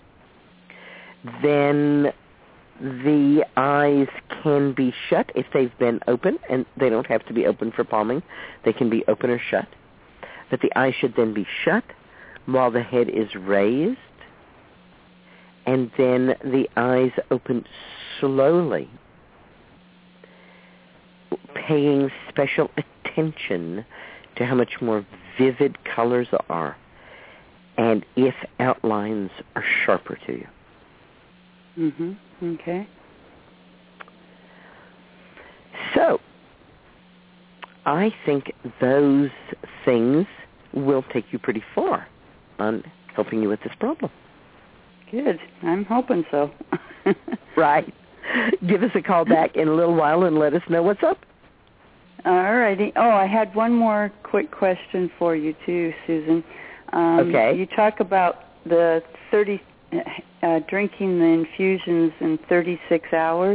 then the eyes can be shut if they've been open, and they don't have to be open for palming. They can be open or shut. But the eyes should then be shut while the head is raised, and then the eyes open slowly, paying special attention to how much more vivid colors are and if outlines are sharper to you. Okay. So, I think those things will take you pretty far on helping you with this problem. Good. I'm hoping so. Right. Give us a call back in a little while and let us know what's up. All righty. Oh, I had one more quick question for you, too, Susan. Okay. You talk about the drinking the infusions in 36 hours.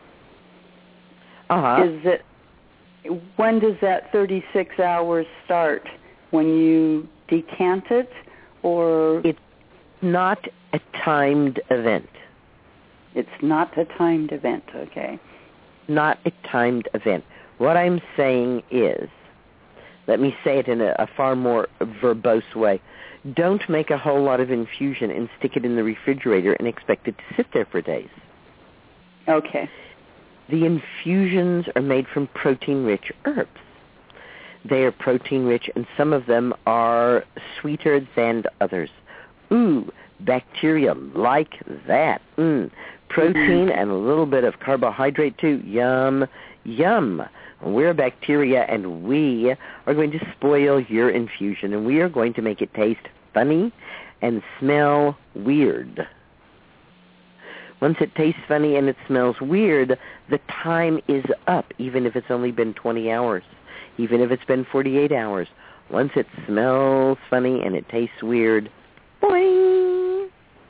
When does that 36 hours start? When you decant it, or? It's not a timed event. It's not a timed event, okay? Not a timed event. What I'm saying is, let me say it in a far more verbose way. Don't make a whole lot of infusion and stick it in the refrigerator and expect it to sit there for days. Okay. The infusions are made from protein-rich herbs. They are protein-rich, and some of them are sweeter than others. Ooh, bacteria like that. Protein and a little bit of carbohydrate too. Yum, yum. We're bacteria, and we are going to spoil your infusion, and we are going to make it taste funny and smell weird. Once it tastes funny and it smells weird, the time is up, even if it's only been 20 hours, even if it's been 48 hours. Once it smells funny and it tastes weird, boing!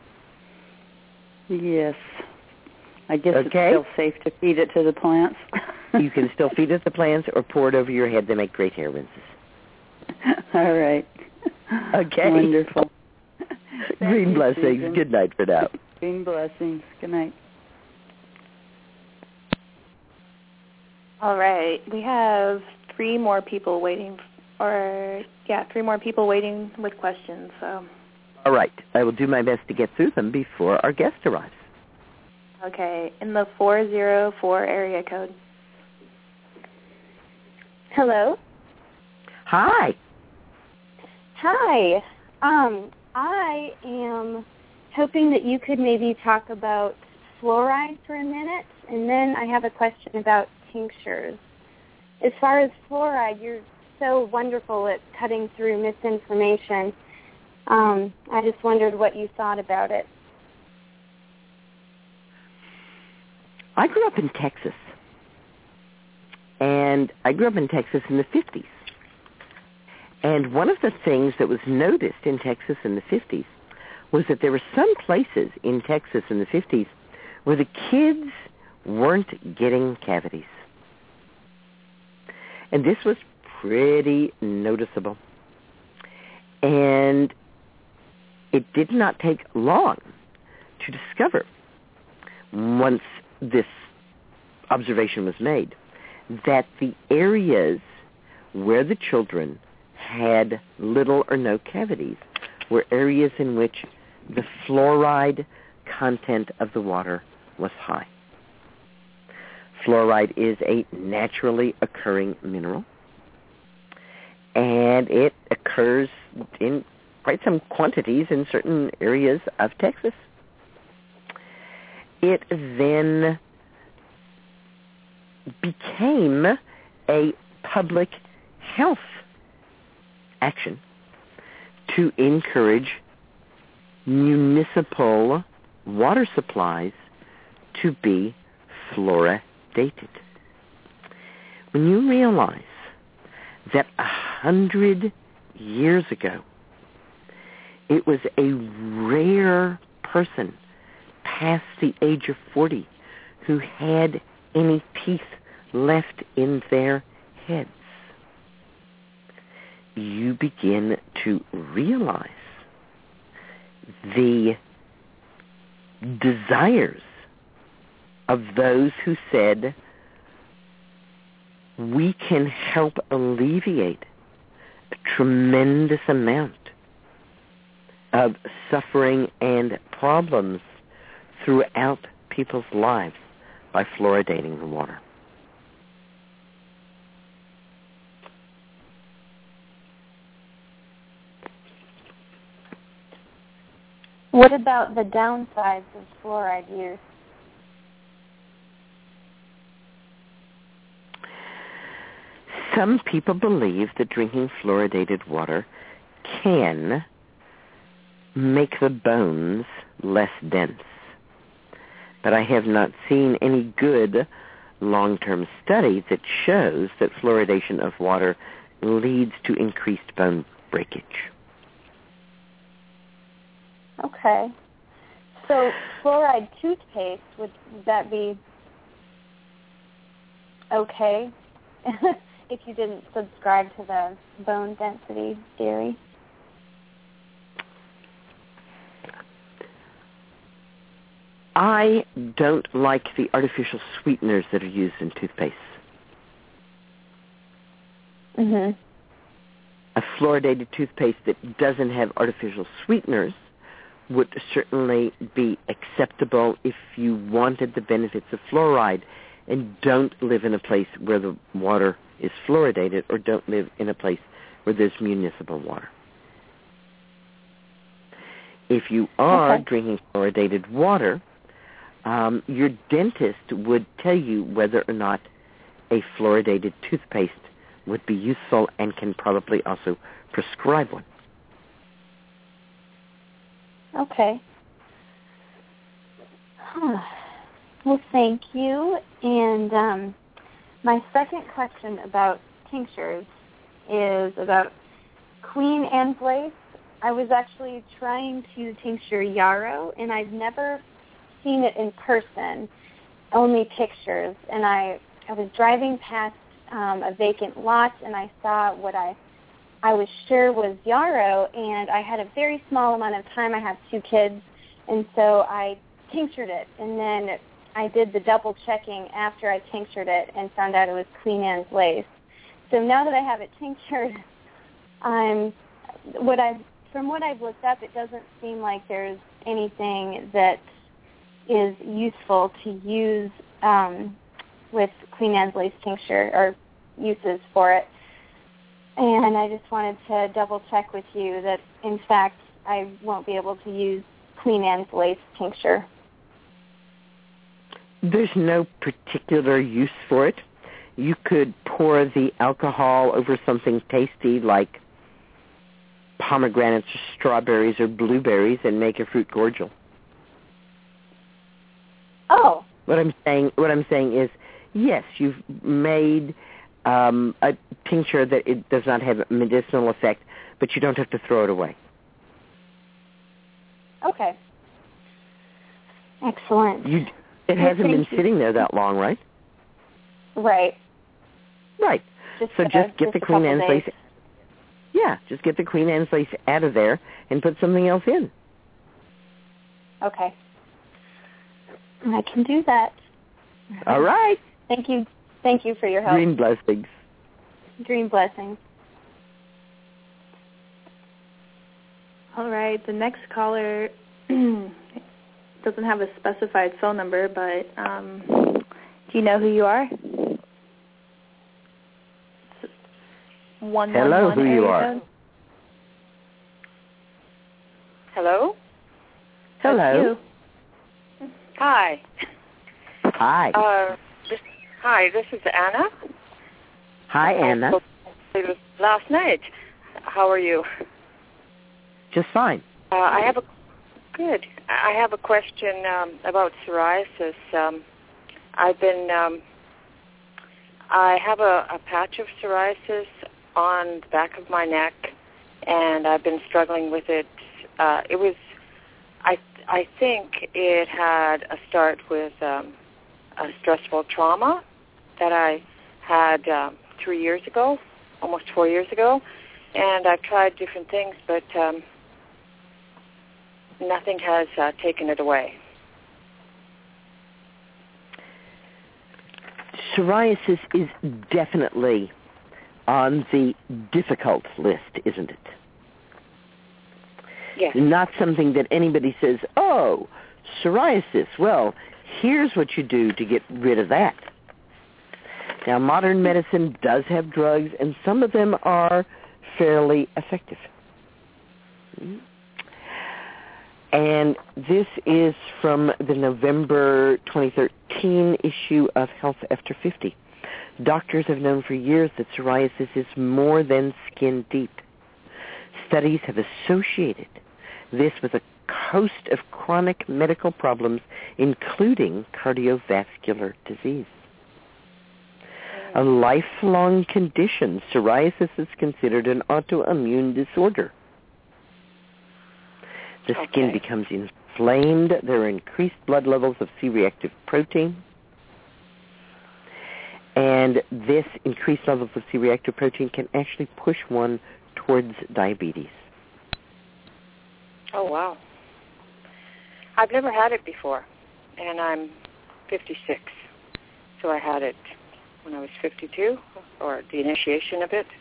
Yes. I guess Okay. It's still safe to feed it to the plants. You can still feed it to the plants or pour it over your head. They make great hair rinses. All right. Okay. Wonderful. Green blessings. Susan. Good night for now. Green blessings. Good night. All right. We have three more people waiting with questions. So. All right. I will do my best to get through them before our guest arrives. Okay. In the 404 area code. Hello. Hi. Hi. I am hoping that you could maybe talk about fluoride for a minute, and then I have a question about tinctures. As far as fluoride, you're so wonderful at cutting through misinformation. I just wondered what you thought about it. I grew up in Texas. And I grew up in Texas in the 50s. And one of the things that was noticed in Texas in the 50s was that there were some places in Texas in the 50s where the kids weren't getting cavities. And this was pretty noticeable. And it did not take long to discover, once this observation was made, that the areas where the children had little or no cavities were areas in which the fluoride content of the water was high. Fluoride is a naturally occurring mineral, and it occurs in quite some quantities in certain areas of Texas. It then became a public health action to encourage municipal water supplies to be fluoridated. When you realize that 100 years ago, it was a rare person past the age of 40 who had any teeth left in their heads, you begin to realize the desires of those who said, we can help alleviate a tremendous amount of suffering and problems throughout people's lives by fluoridating the water. What about the downsides of fluoride use? Some people believe that drinking fluoridated water can make the bones less dense. But I have not seen any good long-term study that shows that fluoridation of water leads to increased bone breakage. Okay. So fluoride toothpaste, would that be okay if you didn't subscribe to the bone density theory? I don't like the artificial sweeteners that are used in toothpaste. Mhm. A fluoridated toothpaste that doesn't have artificial sweeteners would certainly be acceptable if you wanted the benefits of fluoride and don't live in a place where the water is fluoridated or don't live in a place where there's municipal water. If you are drinking fluoridated water, your dentist would tell you whether or not a fluoridated toothpaste would be useful and can probably also prescribe one. Okay. Well, thank you. And my second question about tinctures is about Queen Anne's lace. I was actually trying to tincture yarrow, and I've never seen it in person, only pictures. And I was driving past a vacant lot, and I saw what I was sure was yarrow, and I had a very small amount of time. I have 2 kids, and so I tinctured it, and then I did the double checking after I tinctured it and found out it was Queen Anne's lace. So now that I have it tinctured, from what I've looked up, it doesn't seem like there's anything that is useful to use with Queen Anne's lace tincture or uses for it. And I just wanted to double check with you that, in fact, I won't be able to use Queen Anne's lace tincture. There's no particular use for it. You could pour the alcohol over something tasty like pomegranates or strawberries or blueberries and make a fruit cordial. Oh. What I'm saying is, yes, you've made a tincture that it does not have a medicinal effect, but you don't have to throw it away. Okay. Excellent. It hasn't been sitting there that long, right? Right. Right. So just get the Queen Anne's lace. Yeah, just get the Queen Anne's lace out of there and put something else in. Okay. I can do that. All right. Thank you. Thank you for your help. Green blessings. Green blessings. All right. The next caller doesn't have a specified phone number, but do you know who you are? Hello, who you are? Hello? Hello. Hi. Hi. Hi, this is Anna. Hi, Anna. Last night. How are you? Just fine. I have a question about psoriasis. I have a patch of psoriasis on the back of my neck, and I've been struggling with it. I think it had a start with a stressful trauma that I had 3 years ago, almost 4 years ago, and I've tried different things, but nothing has taken it away. Psoriasis is definitely on the difficult list, isn't it? Yes. Not something that anybody says, oh, psoriasis, well, here's what you do to get rid of that. Now, modern medicine does have drugs, and some of them are fairly effective. And this is from the November 2013 issue of Health After 50. Doctors have known for years that psoriasis is more than skin deep. Studies have associated this with a host of chronic medical problems, including cardiovascular disease. A lifelong condition, psoriasis is considered an autoimmune disorder. The skin becomes inflamed. There are increased blood levels of C-reactive protein. And this increased levels of C-reactive protein can actually push one towards diabetes. Oh, wow. I've never had it before. and I'm 56. So I had it when I was 52, or the initiation of it.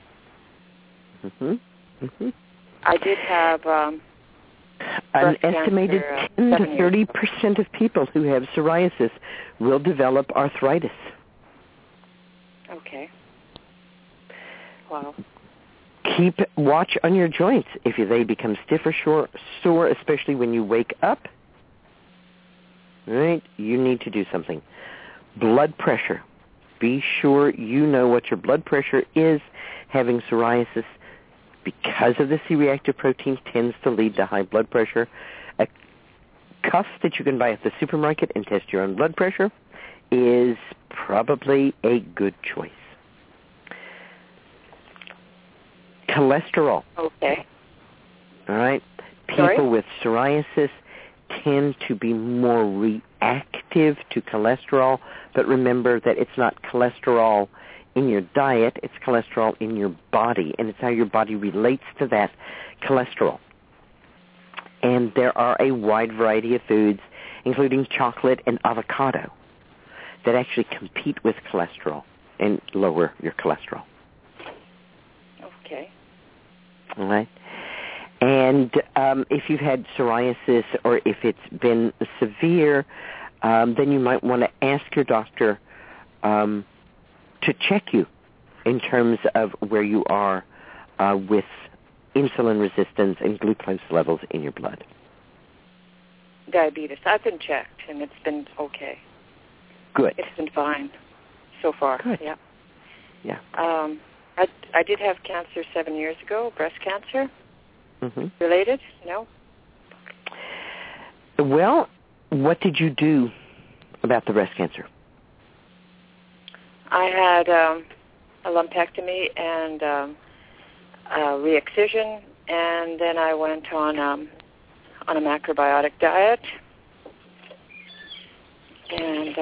I did have an estimated 10 to 30% of people who have psoriasis will develop arthritis. Okay. Wow. Keep watch on your joints. If they become stiff or sore, especially when you wake up, right, you need to do something. Blood pressure. Be sure you know what your blood pressure is. Having psoriasis, because of the C-reactive protein, tends to lead to high blood pressure. A cuff that you can buy at the supermarket and test your own blood pressure is probably a good choice. Cholesterol. Okay. All right. People with psoriasis tend to be more reactive to cholesterol, but remember that it's not cholesterol in your diet, it's cholesterol in your body, and it's how your body relates to that cholesterol. And there are a wide variety of foods, including chocolate and avocado, that actually compete with cholesterol and lower your cholesterol. Okay. All right. And if you've had psoriasis or if it's been severe, then you might want to ask your doctor to check you in terms of where you are with insulin resistance and glucose levels in your blood. Diabetes. I've been checked, and it's been okay. Good. It's been fine so far. Good. Yeah. Yeah. I did have cancer 7 years ago, breast cancer. Mm-hmm. Related? No? Well, what did you do about the breast cancer? I had a lumpectomy and a re-excision, and then I went on a macrobiotic diet, and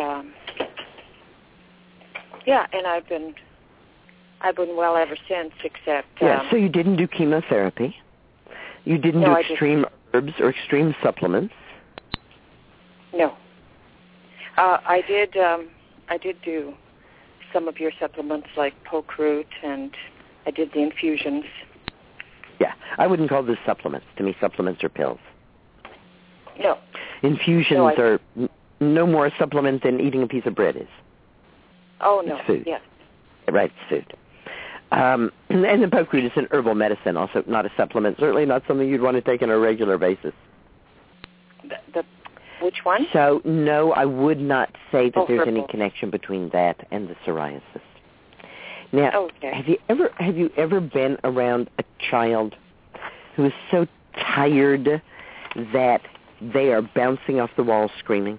and I've been well ever since. Except so you didn't do chemotherapy. You didn't do extreme herbs or extreme supplements. No. I did do some of your supplements like poke root, and I did the infusions. Yeah, I wouldn't call those supplements. To me, supplements are pills. No. Infusions are no more a supplement than eating a piece of bread is. Oh, no. It's food. Yes. Right, it's food. And the poke root is an herbal medicine, also not a supplement. Certainly not something you'd want to take on a regular basis. Which one? So, no, I would not say that there's herbal. any connection between that and the psoriasis. Now, have you ever been around a child who is so tired that they are bouncing off the wall screaming?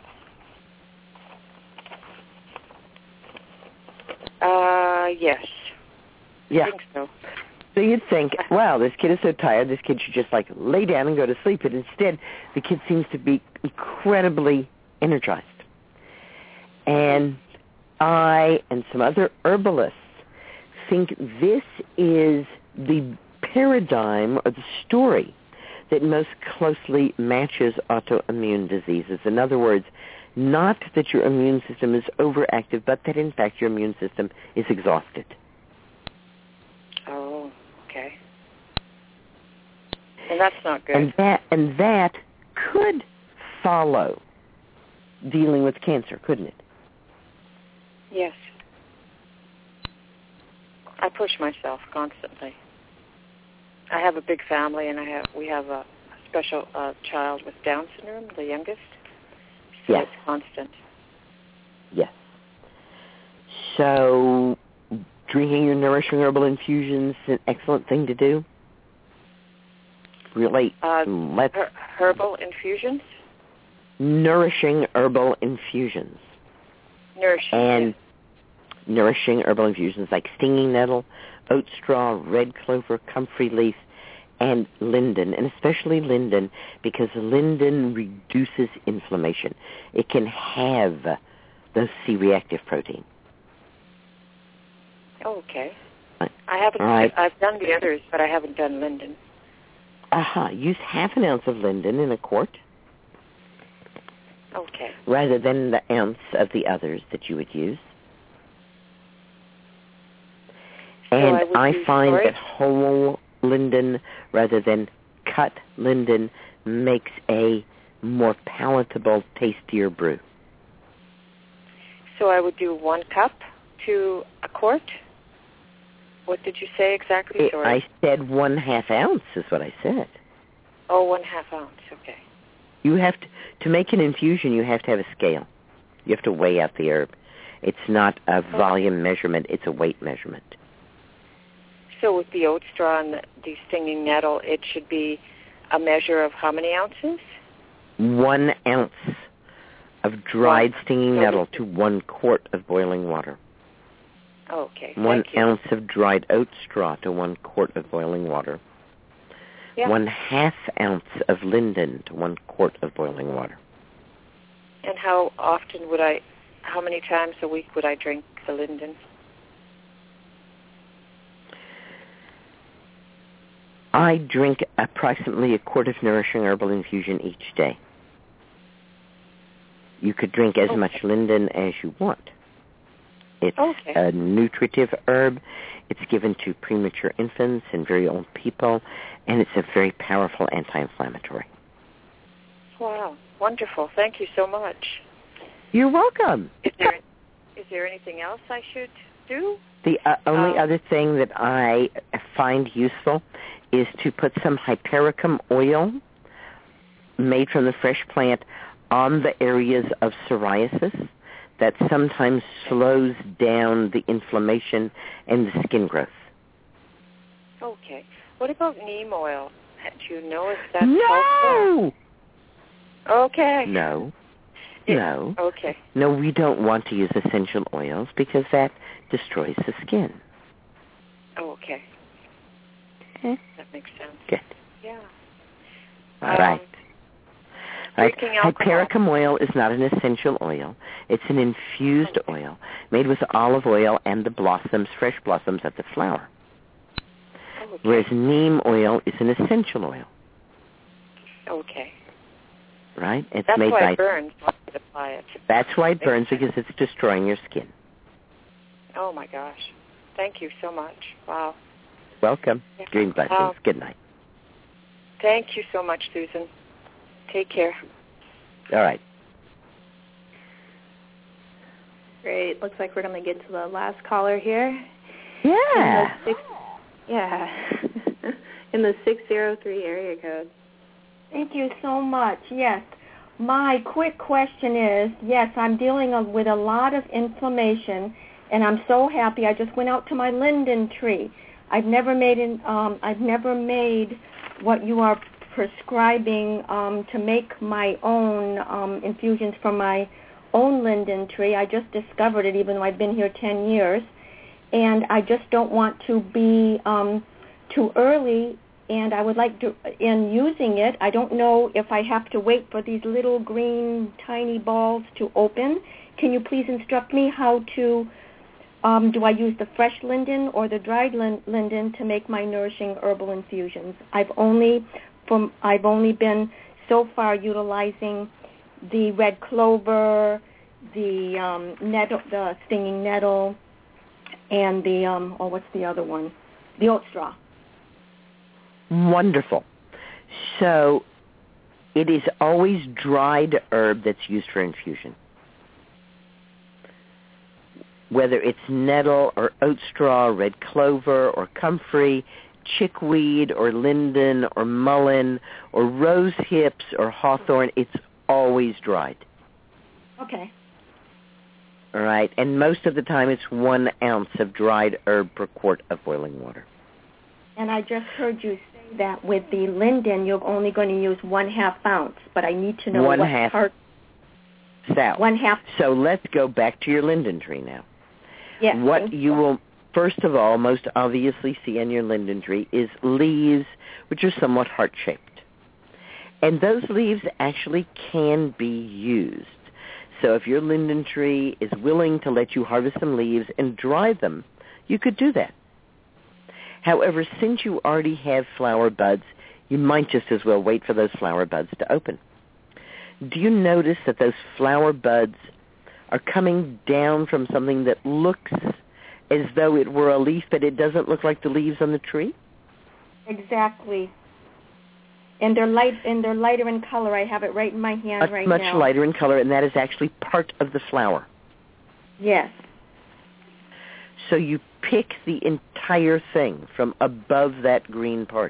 Yes. Yeah. I think so. So you'd think, wow, this kid is so tired, this kid should just, lay down and go to sleep. But instead, the kid seems to be incredibly energized. And I and some other herbalists think this is the paradigm or the story that most closely matches autoimmune diseases. In other words, not that your immune system is overactive, but that, in fact, your immune system is exhausted. Oh, okay. And that's not good. And that could follow dealing with cancer, couldn't it? Yes. I push myself constantly. I have a big family, and we have a special child with Down syndrome, the youngest. So yes. It's constant. Yes. So drinking your nourishing herbal infusions is an excellent thing to do. Really, herbal infusions? Nourishing herbal infusions. Nourishing. And nourishing herbal infusions like stinging nettle, oat straw, red clover, comfrey leaf, and linden, and especially linden, because linden reduces inflammation. It can have the C-reactive protein. Oh, okay. I haven't. Right. I've done the others, but I haven't done linden. Use half an ounce of linden in a quart. Okay. rather than the ounce of the others that you would use. And I find that whole linden rather than cut linden makes a more palatable, tastier brew. So I would do 1 cup to a quart? What did you say exactly? Sorry. I said 1/2 ounce is what I said. Oh, 1/2 ounce. Okay. You have to make an infusion, you have to have a scale. You have to weigh out the herb. It's not a volume measurement, it's a weight measurement. So with the oat straw and the stinging nettle, it should be a measure of how many ounces? 1 ounce of dried stinging nettle to 1 quart of boiling water. Okay. 1 ounce of dried oat straw to 1 quart of boiling water. Yeah. 1/2 ounce of linden to 1 quart of boiling water. And how many times a week would I drink the linden? I drink approximately a quart of nourishing herbal infusion each day. You could drink as much linden as you want. It's a nutritive herb. It's given to premature infants and very old people, and it's a very powerful anti-inflammatory. Wow. Wonderful. Thank you so much. You're welcome. Is there anything else I should do? The only other thing that I find useful is to put some hypericum oil made from the fresh plant on the areas of psoriasis that sometimes slows down the inflammation and the skin growth. Okay. What about neem oil? Do you know if that's helpful? Okay. No. Okay. No, we don't want to use essential oils because that destroys the skin. Okay. Okay. That makes sense. Good. Yeah. All right. Hypericum oil is not an essential oil. It's an infused oil made with olive oil and the blossoms, fresh blossoms of the flower. Whereas neem oil is an essential oil. Okay. Right? It's That's made why by it burns when you apply it. That's why it burns, because it's destroying your skin. Oh, my gosh. Thank you so much. Wow. Welcome. Green blessings. Good night. Thank you so much, Susan. Take care. All right. Great. Looks like we're going to get to the last caller here. Yeah. In the 603 area code. Thank you so much. Yes. My quick question is, yes, I'm dealing with a lot of inflammation, and I'm so happy. I just went out to my linden tree. I've never made what you are prescribing to make my own infusions from my own linden tree. I just discovered it, even though I've been here 10 years, and I just don't want to be too early. And I would like to, in using it, I don't know if I have to wait for these little green tiny balls to open. Can you please instruct me how to, do I use the fresh linden or the dried linden to make my nourishing herbal infusions? I've only been so far utilizing the red clover, the nettle, the stinging nettle, and the, what's the other one? The oat straw. Wonderful. So it is always dried herb that's used for infusion. Whether it's nettle or oat straw, red clover or comfrey, chickweed or linden or mullein or rose hips or hawthorn, it's always dried. Okay. All right. And most of the time it's 1 ounce of dried herb per quart of boiling water. And I just heard you say that with the linden, you're only going to use 1/2 ounce, but I need to know what part. So 1/2. So let's go back to your linden tree now. Yes. What you will, first of all, most obviously see on your linden tree is leaves, which are somewhat heart-shaped. And those leaves actually can be used. So if your linden tree is willing to let you harvest some leaves and dry them, you could do that. However, since you already have flower buds, you might just as well wait for those flower buds to open. do you notice that those flower buds are coming down from something that looks as though it were a leaf, but it doesn't look like the leaves on the tree? Exactly. And they're lighter in color. I have it right in my hand right much now. Much lighter in color, and that is actually part of the flower. Yes. So you pick the entire thing from above that green part.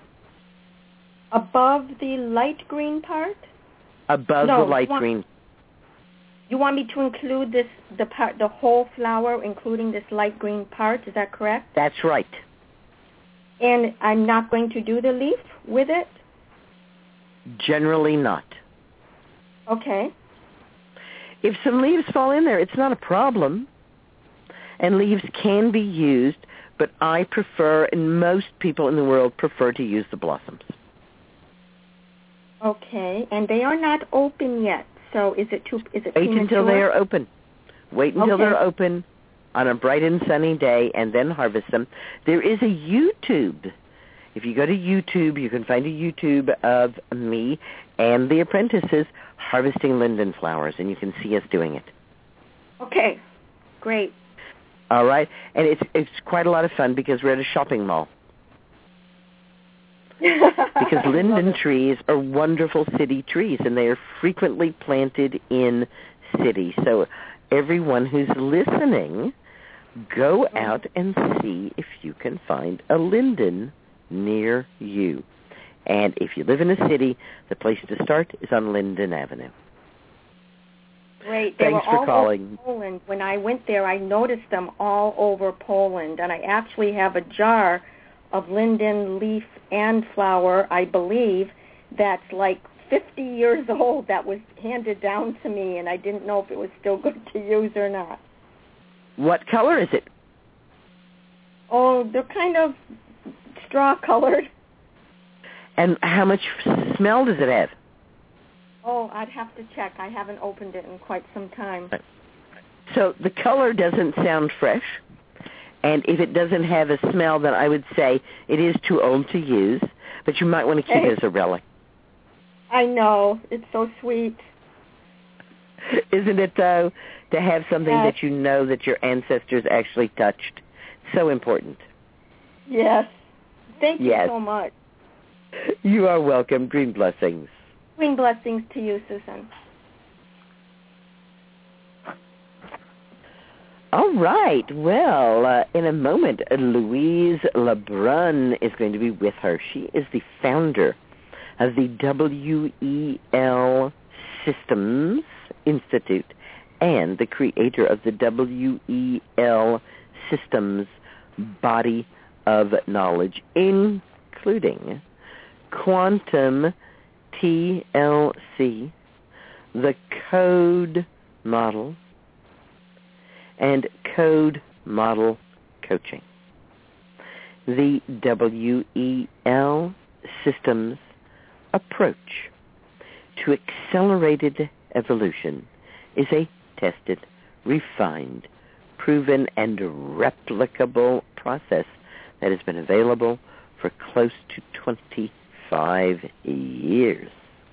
Above the light green part? Above the light green. You want me to include the whole flower, including this light green part? Is that correct? That's right. And I'm not going to do the leaf with it? Generally not. Okay. If some leaves fall in there, it's not a problem. And leaves can be used, but I prefer, and most people in the world prefer, to use the blossoms. Okay, and they are not open yet. So is it Wait premature? until they are open. Wait until they're open on a bright and sunny day, and then harvest them. There is a YouTube. If you go to YouTube, you can find a YouTube of me and the apprentices harvesting linden flowers, and you can see us doing it. Okay, great. All right, and it's quite a lot of fun because we're at a shopping mall. Because linden trees are wonderful city trees, and they are frequently planted in cities. So everyone who's listening, go out and see if you can find a linden near you. And if you live in a city, the place to start is on Linden Avenue. Great. Thanks for calling. Over Poland. When I went there, I noticed them all over Poland, and I actually have a jar of linden leaf and flower, I believe, that's like 50 years old, that was handed down to me, and I didn't know if it was still good to use or not. What color is it? Oh, they're kind of straw-colored. And how much smell does it have? Oh, I'd have to check. I haven't opened it in quite some time. So the color doesn't sound fresh. And if it doesn't have a smell, then I would say it is too old to use, but you might want to keep it as a relic. I know. It's so sweet. Isn't it, though, to have something that you know that your ancestors actually touched? So important. Yes. Thank you so much. You are welcome. Green blessings. Green blessings to you, Susan. All right. Well, in a moment, Louise LeBrun is going to be with her. She is the founder of the WEL Systems Institute and the creator of the WEL Systems Body of Knowledge, including Quantum TLC, the Code Model, and Code Model Coaching. The WEL Systems approach to accelerated evolution is a tested, refined, proven, and replicable process that has been available for close to 25 years.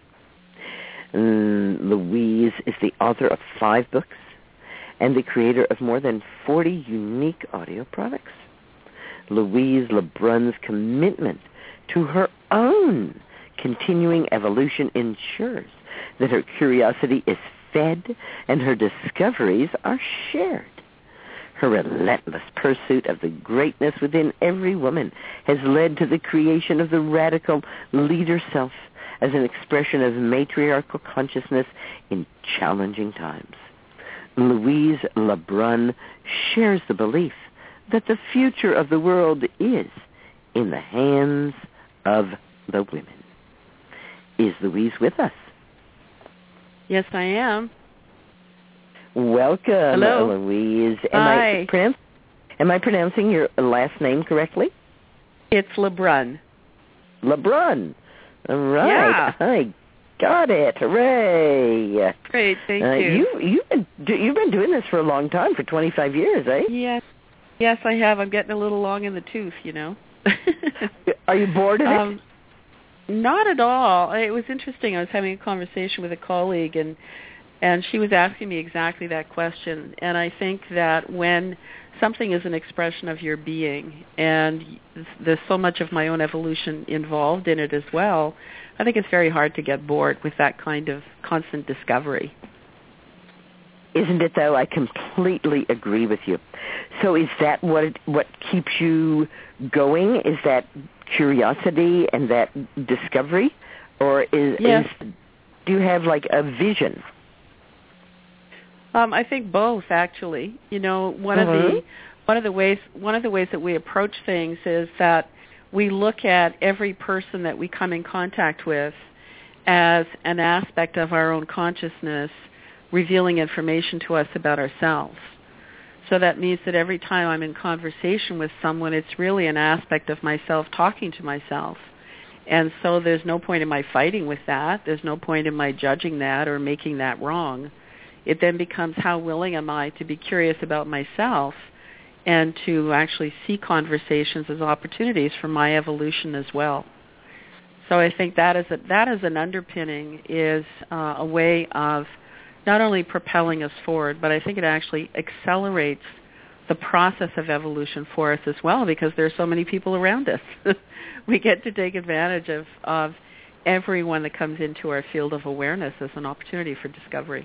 Louise is the author of 5 books and the creator of more than 40 unique audio products. Louise LeBrun's commitment to her own continuing evolution ensures that her curiosity is fed and her discoveries are shared. Her relentless pursuit of the greatness within every woman has led to the creation of the radical leader self as an expression of matriarchal consciousness in challenging times. Louise LeBrun shares the belief that the future of the world is in the hands of the women. Is Louise with us? Yes, I am. Welcome, Hello. Louise. Hi. Am I pronouncing your last name correctly? It's LeBrun. LeBrun. All right. Yeah. I got it. Hooray. Great, thank you. You've been doing this for a long time, for 25 years, eh? Yes, I have. I'm getting a little long in the tooth, you know. Are you bored of it? Not at all. It was interesting. I was having a conversation with a colleague, and she was asking me exactly that question. And I think that when something is an expression of your being, and there's so much of my own evolution involved in it as well, I think it's very hard to get bored with that kind of constant discovery. Isn't it, though? I completely agree with you. So is that what keeps you going? Is that curiosity and that discovery? Or do you have like a vision? I think both, actually. You know, one of the ways that we approach things is that we look at every person that we come in contact with as an aspect of our own consciousness, revealing information to us about ourselves. So that means that every time I'm in conversation with someone, it's really an aspect of myself talking to myself. And so there's no point in my fighting with that. There's no point in my judging that or making that wrong. It then becomes, how willing am I to be curious about myself and to actually see conversations as opportunities for my evolution as well. So I think that is an underpinning, is a way of not only propelling us forward, but I think it actually accelerates the process of evolution for us as well, because there are so many people around us. We get to take advantage of everyone that comes into our field of awareness as an opportunity for discovery.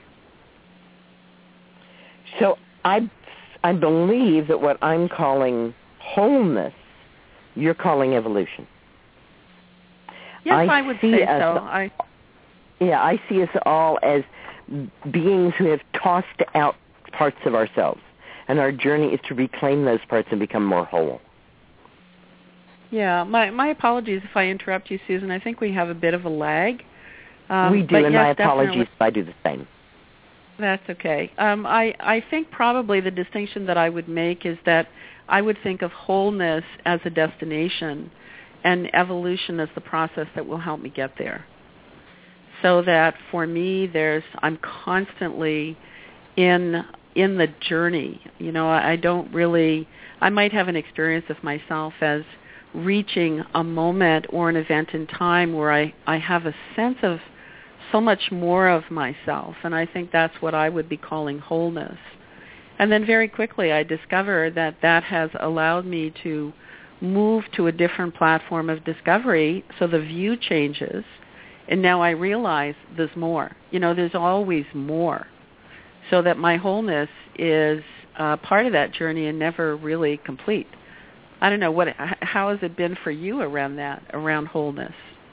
So I believe that what I'm calling wholeness, you're calling evolution. Yes, I would say so. I see us all as beings who have tossed out parts of ourselves, and our journey is to reclaim those parts and become more whole. Yeah, my apologies if I interrupt you, Susan. I think we have a bit of a lag. We do, and my apologies if I do the same. That's okay. I think probably the distinction that I would make is that I would think of wholeness as a destination and evolution as the process that will help me get there. So that for me, I'm constantly in the journey. You know, I might have an experience of myself as reaching a moment or an event in time where I have a sense of so much more of myself, and I think that's what I would be calling wholeness. And then very quickly I discover that has allowed me to move to a different platform of discovery, so the view changes, and now I realize there's more. You know, there's always more, so that my wholeness is part of that journey and never really complete. I don't know, how has it been for you around wholeness?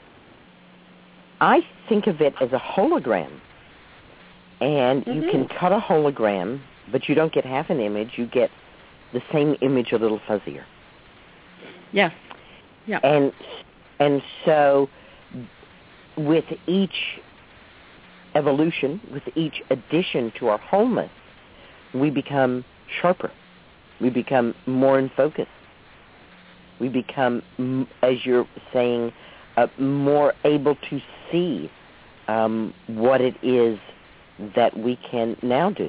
I think of it as a hologram, and you can cut a hologram, but you don't get half an image. You get the same image a little fuzzier. Yes. Yeah. And so with each evolution, with each addition to our wholeness, we become sharper. We become more in focus. We become, as you're saying, more able to see what it is that we can now do.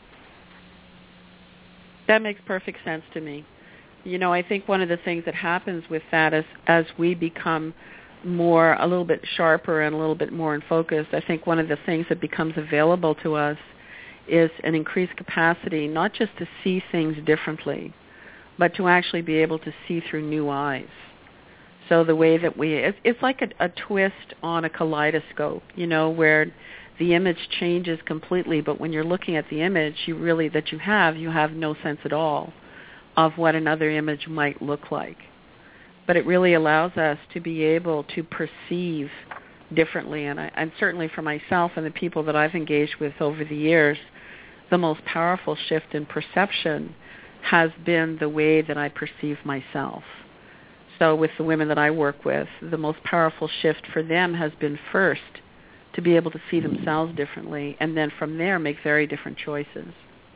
That makes perfect sense to me. You know, I think one of the things that happens with that is as we become a little bit sharper and a little bit more in focus, I think one of the things that becomes available to us is an increased capacity, not just to see things differently, but to actually be able to see through new eyes. So the way that it's like a twist on a kaleidoscope, you know, where the image changes completely, but when you're looking at the image you have no sense at all of what another image might look like. But it really allows us to be able to perceive differently, and certainly for myself and the people that I've engaged with over the years, the most powerful shift in perception has been the way that I perceive myself. So with the women that I work with, the most powerful shift for them has been first to be able to see themselves differently, and then from there make very different choices.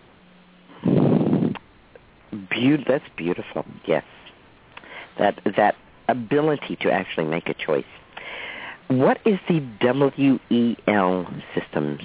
That's beautiful, yes. That ability to actually make a choice. What is the WEL system?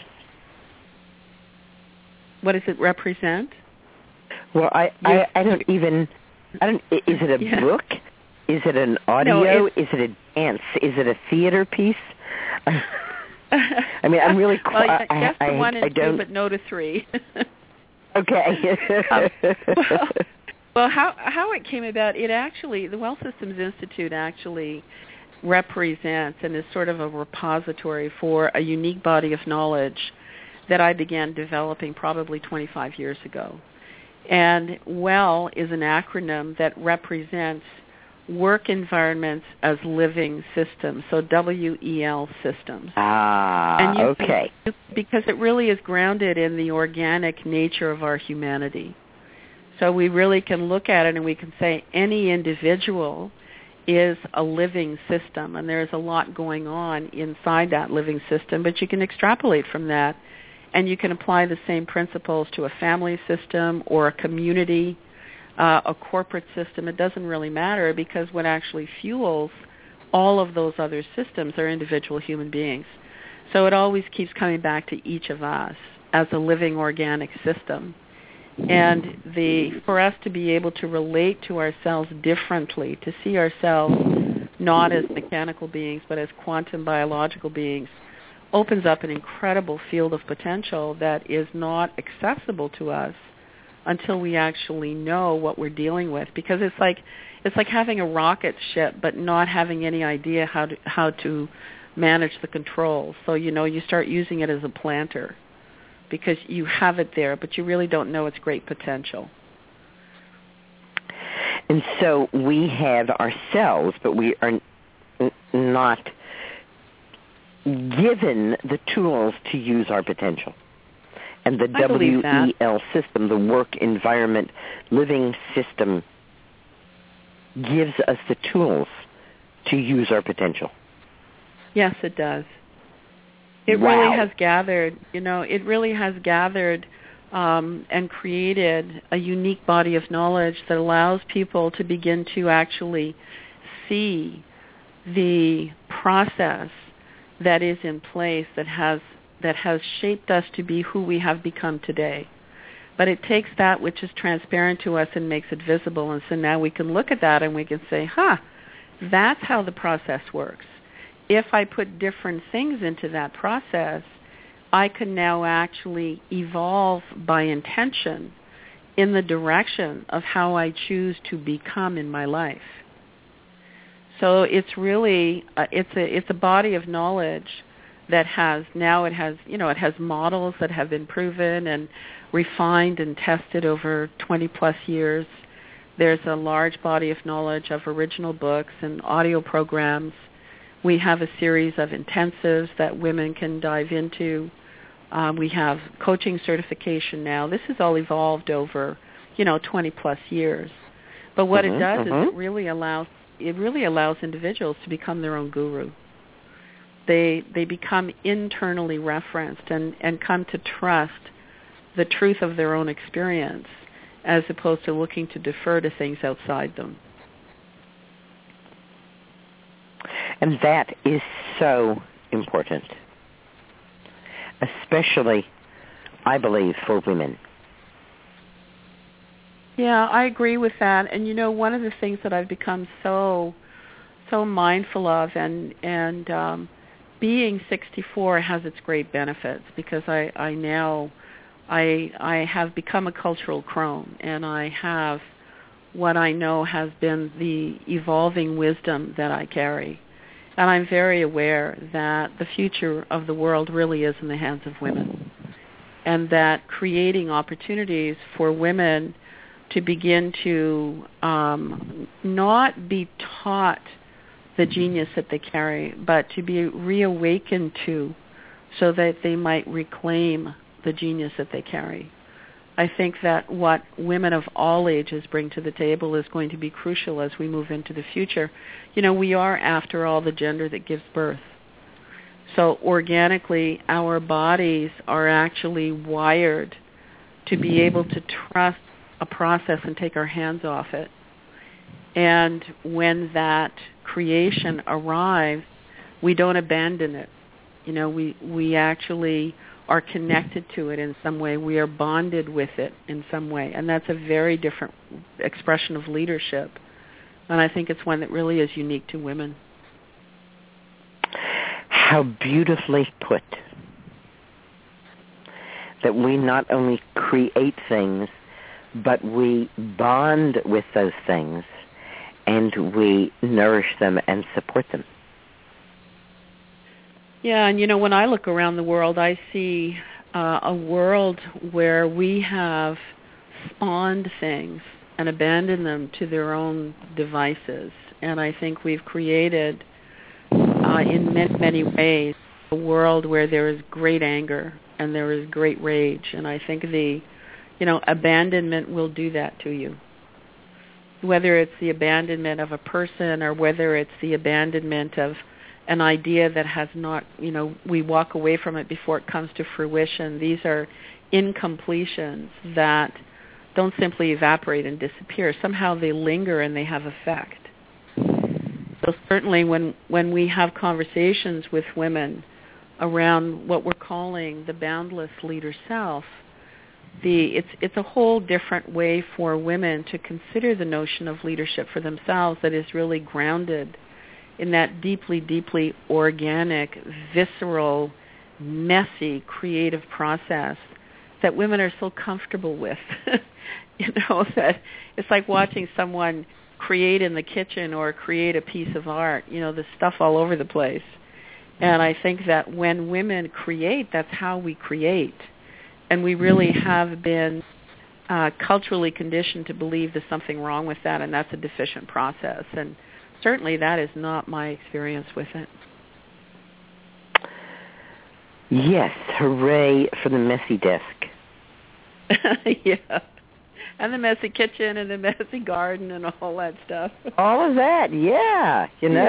What does it represent? Well, is it a book? Is it an audio? Is it a dance? Is it a theater piece? I mean, I'm really. Well, yes to 1 and 2, but no to 3. Okay. Well, how it came about? It actually, the Well Systems Institute actually represents and is sort of a repository for a unique body of knowledge that I began developing probably 25 years ago. And WELL is an acronym that represents work environments as living systems, so WEL systems. And okay. Because it really is grounded in the organic nature of our humanity. So we really can look at it and we can say any individual is a living system, and there's a lot going on inside that living system, but you can extrapolate from that, and you can apply the same principles to a family system or a community, a corporate system. It doesn't really matter, because what actually fuels all of those other systems are individual human beings. So it always keeps coming back to each of us as a living organic system. And for us to be able to relate to ourselves differently, to see ourselves not as mechanical beings but as quantum biological beings, opens up an incredible field of potential that is not accessible to us until we actually know what we're dealing with. Because it's like having a rocket ship but not having any idea how to manage the controls. So you start using it as a planter, because you have it there, but you really don't know its great potential. And so we have ourselves, but we are not given the tools to use our potential. And the WEL system, the work environment living system, gives us the tools to use our potential. Yes, it does. It really has gathered, and created a unique body of knowledge that allows people to begin to actually see the process that is in place that has shaped us to be who we have become today. But it takes that which is transparent to us and makes it visible, and so now we can look at that and we can say, that's how the process works. If I put different things into that process, I can now actually evolve by intention in the direction of how I choose to become in my life. So it's really it's a body of knowledge that has models that have been proven and refined and tested over 20 plus years. There's a large body of knowledge of original books and audio programs. We have a series of intensives that women can dive into. We have coaching certification now. This has all evolved over, 20 plus years. But what it does is it really allows individuals to become their own guru. They become internally referenced and come to trust the truth of their own experience, as opposed to looking to defer to things outside them. And that is so important, especially, I believe, for women. Yeah, I agree with that. And one of the things that I've become so mindful of, and being 64 has its great benefits, because I have become a cultural crone, and I have what I know has been the evolving wisdom that I carry. And I'm very aware that the future of the world really is in the hands of women, and that creating opportunities for women to begin to not be taught the genius that they carry, but to be reawakened to, so that they might reclaim the genius that they carry. I think that what women of all ages bring to the table is going to be crucial as we move into the future. We are, after all, the gender that gives birth. So organically, our bodies are actually wired to be able to trust a process and take our hands off it. And when that creation arrives, we don't abandon it. We actually are connected to it in some way. We are bonded with it in some way. And that's a very different expression of leadership And I think it's one that really is unique to women. How beautifully put. That we not only create things, but we bond with those things, and we nourish them and support them. Yeah, and when I look around the world, I see a world where we have spawned things and abandoned them to their own devices. And I think we've created, in many, many ways, a world where there is great anger and there is great rage. And I think abandonment will do that to you. Whether it's the abandonment of a person or whether it's the abandonment of an idea that has not, we walk away from it before it comes to fruition. These are incompletions that don't simply evaporate and disappear. Somehow they linger and they have effect. So certainly when we have conversations with women around what we're calling the boundless leader self, it's a whole different way for women to consider the notion of leadership for themselves that is really grounded in that deeply, deeply organic, visceral, messy, creative process that women are so comfortable with. That it's like watching someone create in the kitchen or create a piece of art, the stuff all over the place. And I think that when women create, that's how we create. And we really have been culturally conditioned to believe there's something wrong with that, and that's a deficient process. And certainly that is not my experience with it. Yes, hooray for the messy desk. Yeah. And the messy kitchen and the messy garden and all that stuff. All of that, yeah.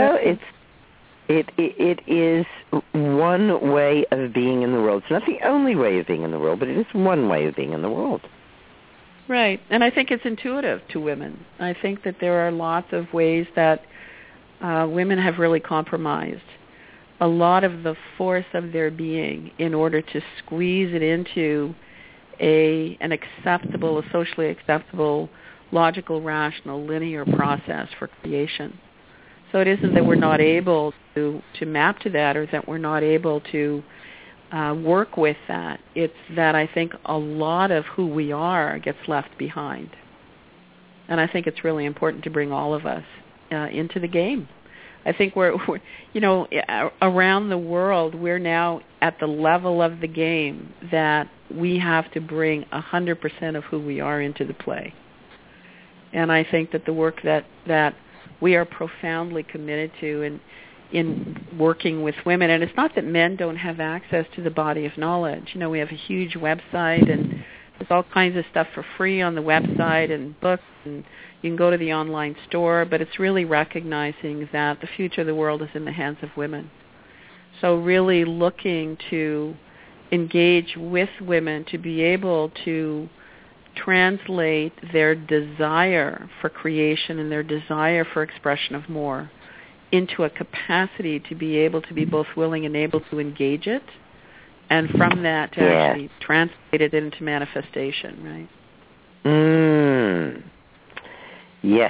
It is one way of being in the world. It's not the only way of being in the world, but it is one way of being in the world. Right. And I think it's intuitive to women. I think that there are lots of ways that women have really compromised a lot of the force of their being in order to squeeze it into an acceptable, a socially acceptable, logical, rational, linear process for creation. So it isn't that we're not able to map to that or that we're not able to work with that. It's that I think a lot of who we are gets left behind. And I think it's really important to bring all of us into the game. I think we're around the world, we're now at the level of the game that we have to bring 100% of who we are into the play. And I think that the work that we are profoundly committed to in working with women, and it's not that men don't have access to the body of knowledge. We have a huge website, and there's all kinds of stuff for free on the website and books, and you can go to the online store, but it's really recognizing that the future of the world is in the hands of women. So really looking to engage with women to be able to translate their desire for creation and their desire for expression of more into a capacity to be able to be both willing and able to engage it, and from that to actually translate it into manifestation, right? Yes.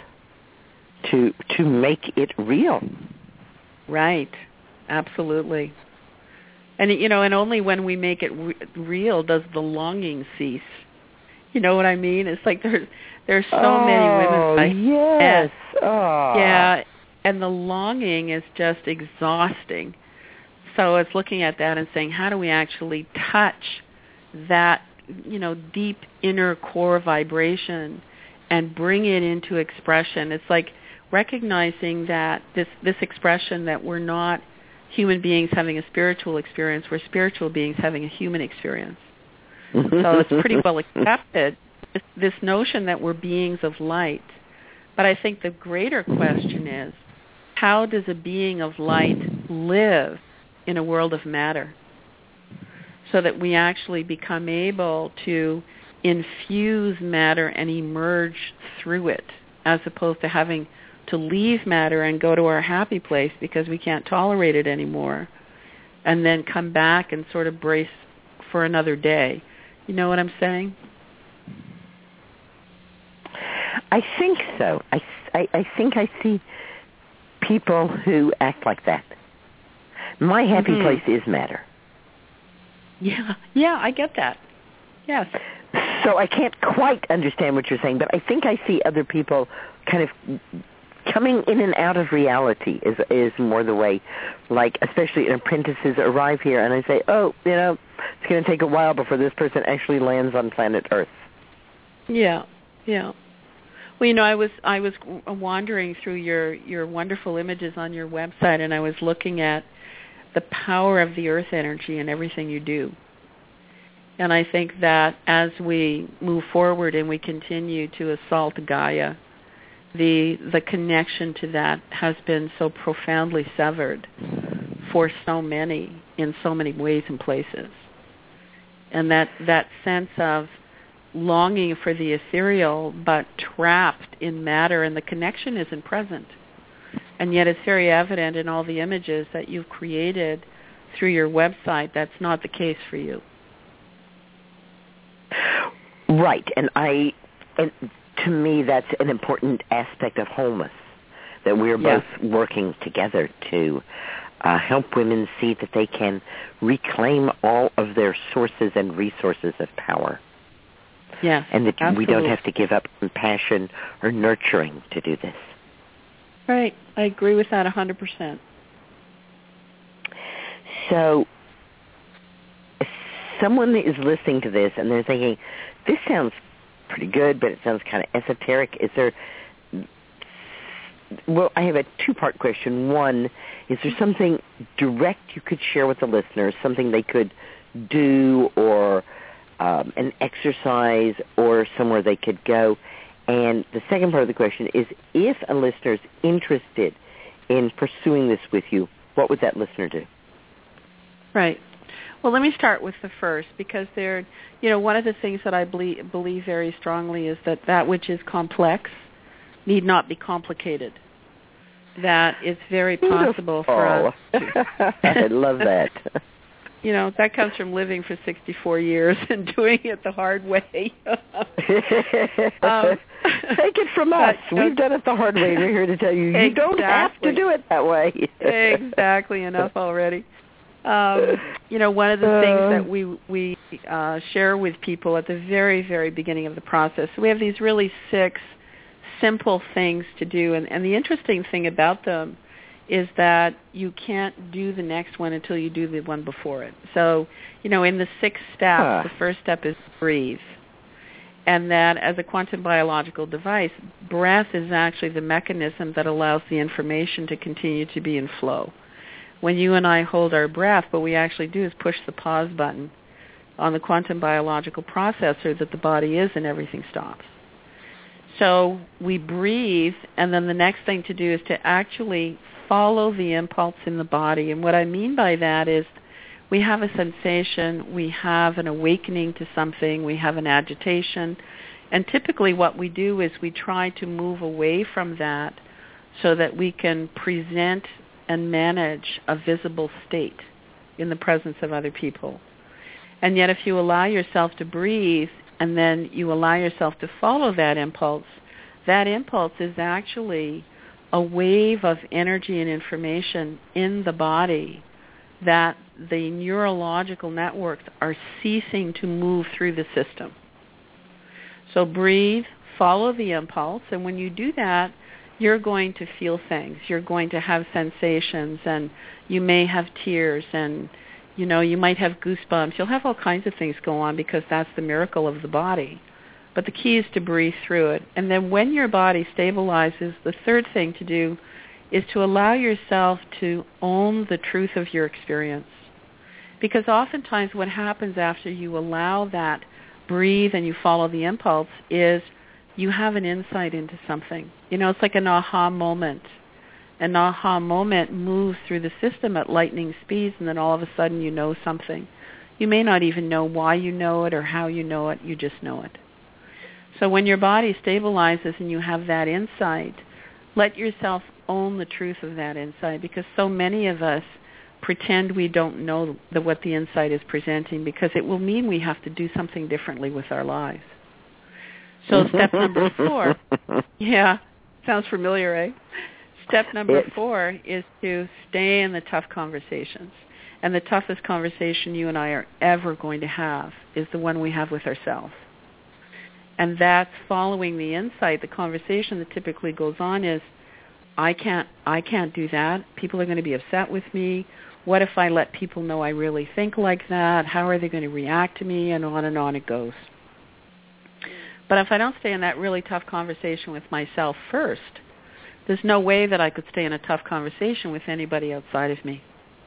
To make it real. Right. Absolutely. And and only when we make it real does the longing cease. You know what I mean? It's like there's so many women. Yes. Yeah. And the longing is just exhausting. So it's looking at that and saying, how do we actually touch that, deep inner core vibration and bring it into expression? It's like recognizing that this expression that we're not human beings having a spiritual experience, we're spiritual beings having a human experience. So it's pretty well accepted, this notion that we're beings of light. But I think the greater question is, how does a being of light live in a world of matter so that we actually become able to infuse matter and emerge through it, as opposed to having to leave matter and go to our happy place because we can't tolerate it anymore, and then come back and sort of brace for another day. You know what I'm saying? I think so. I think I see people who act like that. My happy place is matter. Yeah, I get that. Yes. So I can't quite understand what you're saying, but I think I see other people kind of coming in and out of reality is more the way, like especially apprentices arrive here, and I say, oh, it's going to take a while before this person actually lands on planet Earth. Yeah. Well, I was wandering through your wonderful images on your website, and I was looking at the power of the earth energy in everything you do. And I think that as we move forward and we continue to assault Gaia, the connection to that has been so profoundly severed for so many in so many ways and places. And that sense of longing for the ethereal but trapped in matter, and the connection isn't present. And yet it's very evident in all the images that you've created through your website that's not the case for you. Right, and to me that's an important aspect of wholeness, that we're both working together to help women see that they can reclaim all of their sources and resources of power. Yeah, and that absolutely. We don't have to give up compassion or nurturing to do this. Right, I agree with that 100%. So someone is listening to this and they're thinking, this sounds pretty good, but it sounds kind of esoteric. Well, I have a two-part question. One, is there something direct you could share with the listeners, something they could do, or an exercise, or somewhere they could go? And the second part of the question is, if a listener is interested in pursuing this with you, what would that listener do? Right. Well, let me start with the first, because one of the things that I believe very strongly is that which is complex need not be complicated. That it's very possible for us. I love that. That comes from living for 64 years and doing it the hard way. Take it from us. We've done it the hard way. We're here to tell you, you don't have to do it that way. Exactly. Enough already. One of the things that we share with people at the very, very beginning of the process, we have these really 6 simple things to do, and the interesting thing about them is that you can't do the next one until you do the one before it. So, in the 6 steps, the first step is breathe. And that as a quantum biological device, breath is actually the mechanism that allows the information to continue to be in flow. When you and I hold our breath, what we actually do is push the pause button on the quantum biological processor that the body is, and everything stops. So we breathe, and then the next thing to do is to actually follow the impulse in the body. And what I mean by that is we have a sensation, we have an awakening to something, we have an agitation, and typically what we do is we try to move away from that so that we can present and manage a visible state in the presence of other people. And yet if you allow yourself to breathe and then you allow yourself to follow that impulse is actually a wave of energy and information in the body that the neurological networks are ceasing to move through the system. So breathe, follow the impulse, and when you do that, you're going to feel things. You're going to have sensations, and you may have tears, and you might have goosebumps. You'll have all kinds of things go on because that's the miracle of the body. But the key is to breathe through it. And then when your body stabilizes, the third thing to do is to allow yourself to own the truth of your experience. Because oftentimes what happens after you allow that breathe and you follow the impulse is you have an insight into something. It's like an aha moment. An aha moment moves through the system at lightning speeds, and then all of a sudden you know something. You may not even know why you know it or how you know it. You just know it. So when your body stabilizes and you have that insight, let yourself own the truth of that insight, because so many of us pretend we don't know what the insight is presenting, because it will mean we have to do something differently with our lives. So step number 4, Sounds familiar, eh? Step number 4 is to stay in the tough conversations. And the toughest conversation you and I are ever going to have is the one we have with ourselves. And that's following the insight. The conversation that typically goes on is, I can't do that. People are going to be upset with me. What if I let people know I really think like that? How are they going to react to me? And on it goes. But if I don't stay in that really tough conversation with myself first, there's no way that I could stay in a tough conversation with anybody outside of me.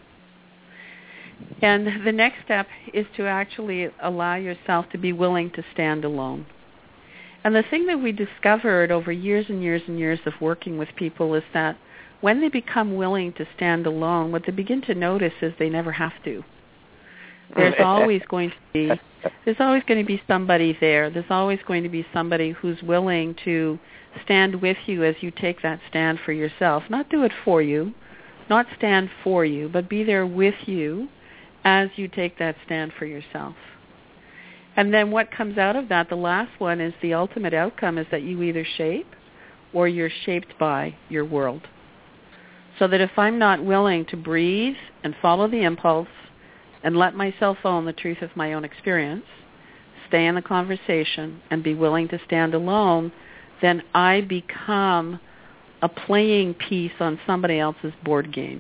And the next step is to actually allow yourself to be willing to stand alone. And the thing that we discovered over years and years and years of working with people is that when they become willing to stand alone, what they begin to notice is they never have to. There's always going to be somebody there. There's always going to be somebody who's willing to stand with you as you take that stand for yourself. Not do it for you, not stand for you, but be there with you as you take that stand for yourself. And then what comes out of that, the last one, is the ultimate outcome is that you either shape or you're shaped by your world. So that if I'm not willing to breathe and follow the impulse and let myself own the truth of my own experience, stay in the conversation, and be willing to stand alone, then I become a playing piece on somebody else's board game.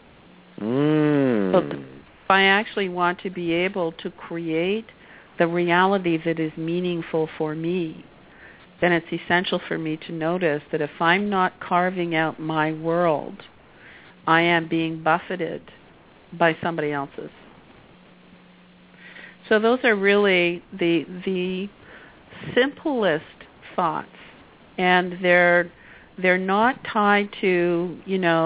So if I actually want to be able to create the reality that is meaningful for me, then it's essential for me to notice that if I'm not carving out my world, I am being buffeted by somebody else's. So those are really the simplest thoughts, and they're not tied to,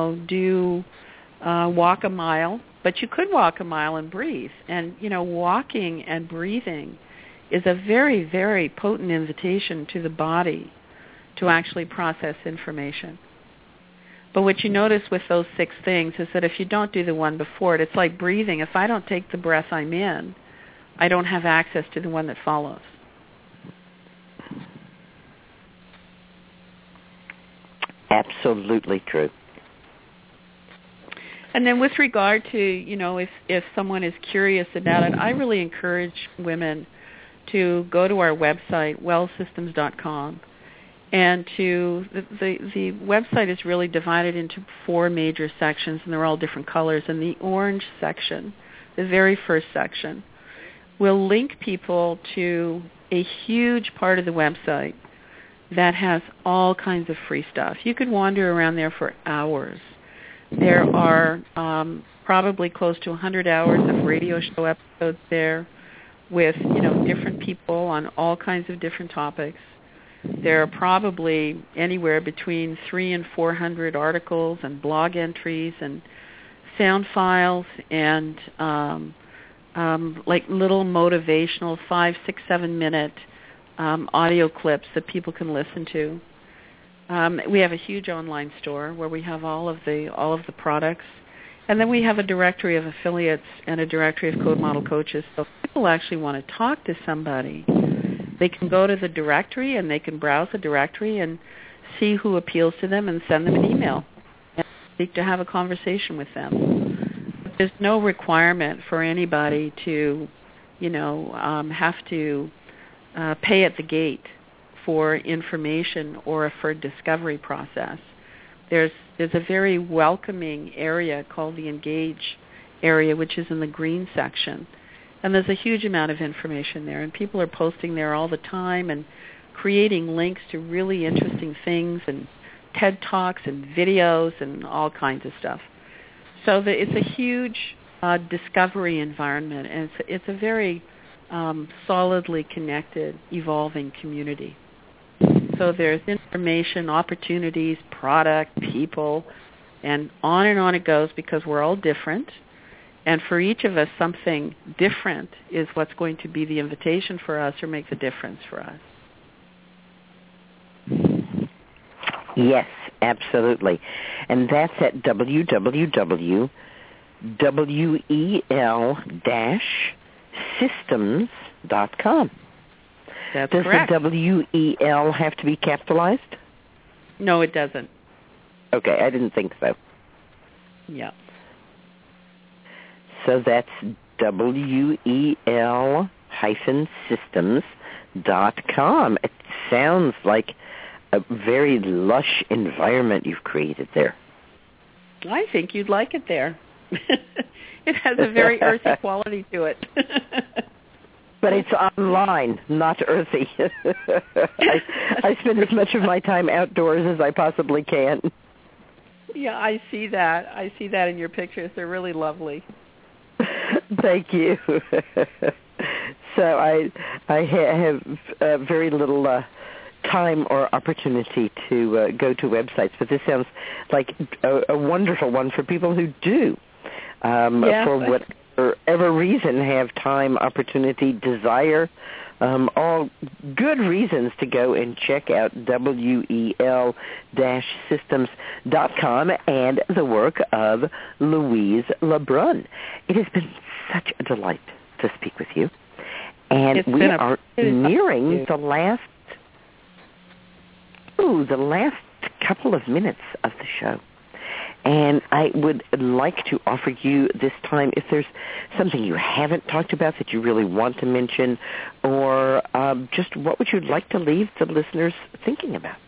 walk a mile, but you could walk a mile and breathe. And, walking and breathing is a very, very potent invitation to the body to actually process information. But what you notice with those 6 things is that if you don't do the one before it, it's like breathing. If I don't take the breath I'm in, I don't have access to the one that follows. Absolutely true. And then with regard to, if someone is curious about it, I really encourage women to go to our website, wellsystems.com. And the website is really divided into 4 major sections, and they're all different colors. And the orange section, the very first section, will link people to a huge part of the website that has all kinds of free stuff. You could wander around there for hours. There are probably close to 100 hours of radio show episodes there with, different people on all kinds of different topics. There are probably anywhere between 300 and 400 articles and blog entries and sound files and like little motivational 5, 6, 7 minute audio clips that people can listen to. We have a huge online store where we have all of the products, and then we have a directory of affiliates and a directory of code model coaches. So if people actually want to talk to somebody, they can go to the directory and they can browse the directory and see who appeals to them and send them an email and seek to have a conversation with them. There's no requirement for anybody to, have to pay at the gate for information or for a discovery process. There's a very welcoming area called the Engage area, which is in the green section. And there's a huge amount of information there, and people are posting there all the time and creating links to really interesting things and TED Talks and videos and all kinds of stuff. So it's a huge discovery environment, and it's a very solidly connected, evolving community. So there's information, opportunities, product, people, and on it goes because we're all different. And for each of us, something different is what's going to be the invitation for us or make the difference for us. Yes, absolutely. And that's at www.wel-systems.com. That's Does correct. the WEL have to be capitalized? No, it doesn't. Okay, I didn't think so. Yeah. So that's WEL-systems.com. It sounds like a very lush environment you've created there. I think you'd like it there. It has a very earthy quality to it. But it's online, not earthy. I spend as much of my time outdoors as I possibly can. Yeah, I see that. I see that in your pictures. They're really lovely. Thank you. So I have very little time or opportunity to go to websites, but this sounds like a wonderful one for people who do, for whatever reason, have time, opportunity, desire, all good reasons to go and check out WEL-systems.com and the work of Louise LeBrun. It has been such a delight to speak with you. And we are nearing the last couple of minutes of the show. And I would like to offer you this time, if there's something you haven't talked about that you really want to mention, or just what would you like to leave the listeners thinking about?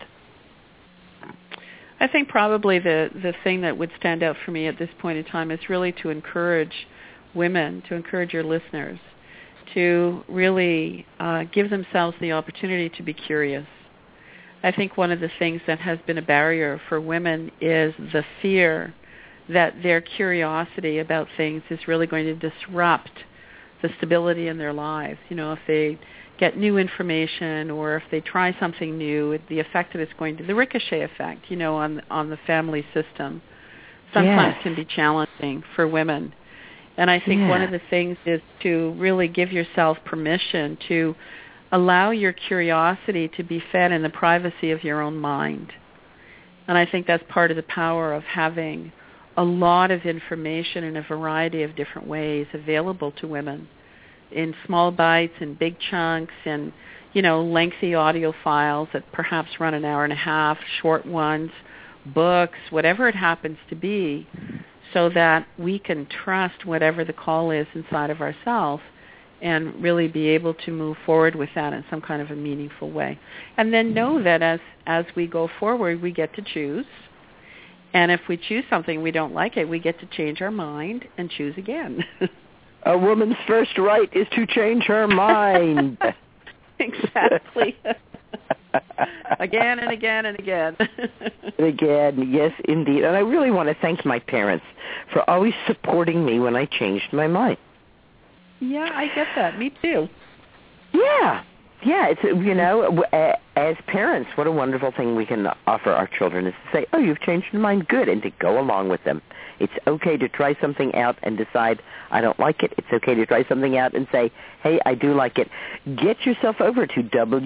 I think probably the thing that would stand out for me at this point in time is really to encourage women, to encourage your listeners, to really give themselves the opportunity to be curious. I think one of the things that has been a barrier for women is the fear that their curiosity about things is really going to disrupt the stability in their lives. You know, if they get new information or if they try something new, the effect that it's going to, the ricochet effect, you know, on the family system, sometimes can be challenging for women. And I think one of the things is to really give yourself permission to allow your curiosity to be fed in the privacy of your own mind. And I think that's part of the power of having a lot of information in a variety of different ways available to women in small bites and big chunks and, you know, lengthy audio files that perhaps run an hour and a half, short ones, books, whatever it happens to be, so that we can trust whatever the call is inside of ourselves and really be able to move forward with that in some kind of a meaningful way. And then know that as we go forward, we get to choose. And if we choose something we don't like it, we get to change our mind and choose again. A woman's first right is to change her mind. Exactly. Again and again and again. And again, yes, indeed. And I really want to thank my parents for always supporting me when I changed my mind. Yeah, I get that. Me too. Yeah. It's, you know, as parents, what a wonderful thing we can offer our children is to say, oh, you've changed your mind, good, and to go along with them. It's okay to try something out and decide, I don't like it. It's okay to try something out and say, hey, I do like it. Get yourself over to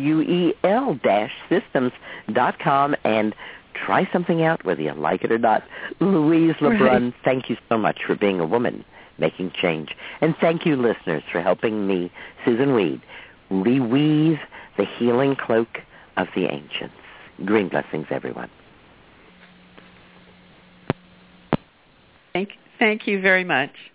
WEL-systems.com and try something out, whether you like it or not. Louise LeBrun, thank you so much for being a woman making change. And thank you, listeners, for helping me, Susun Weed, reweave the healing cloak of the ancients. Green blessings, everyone. Thank you very much.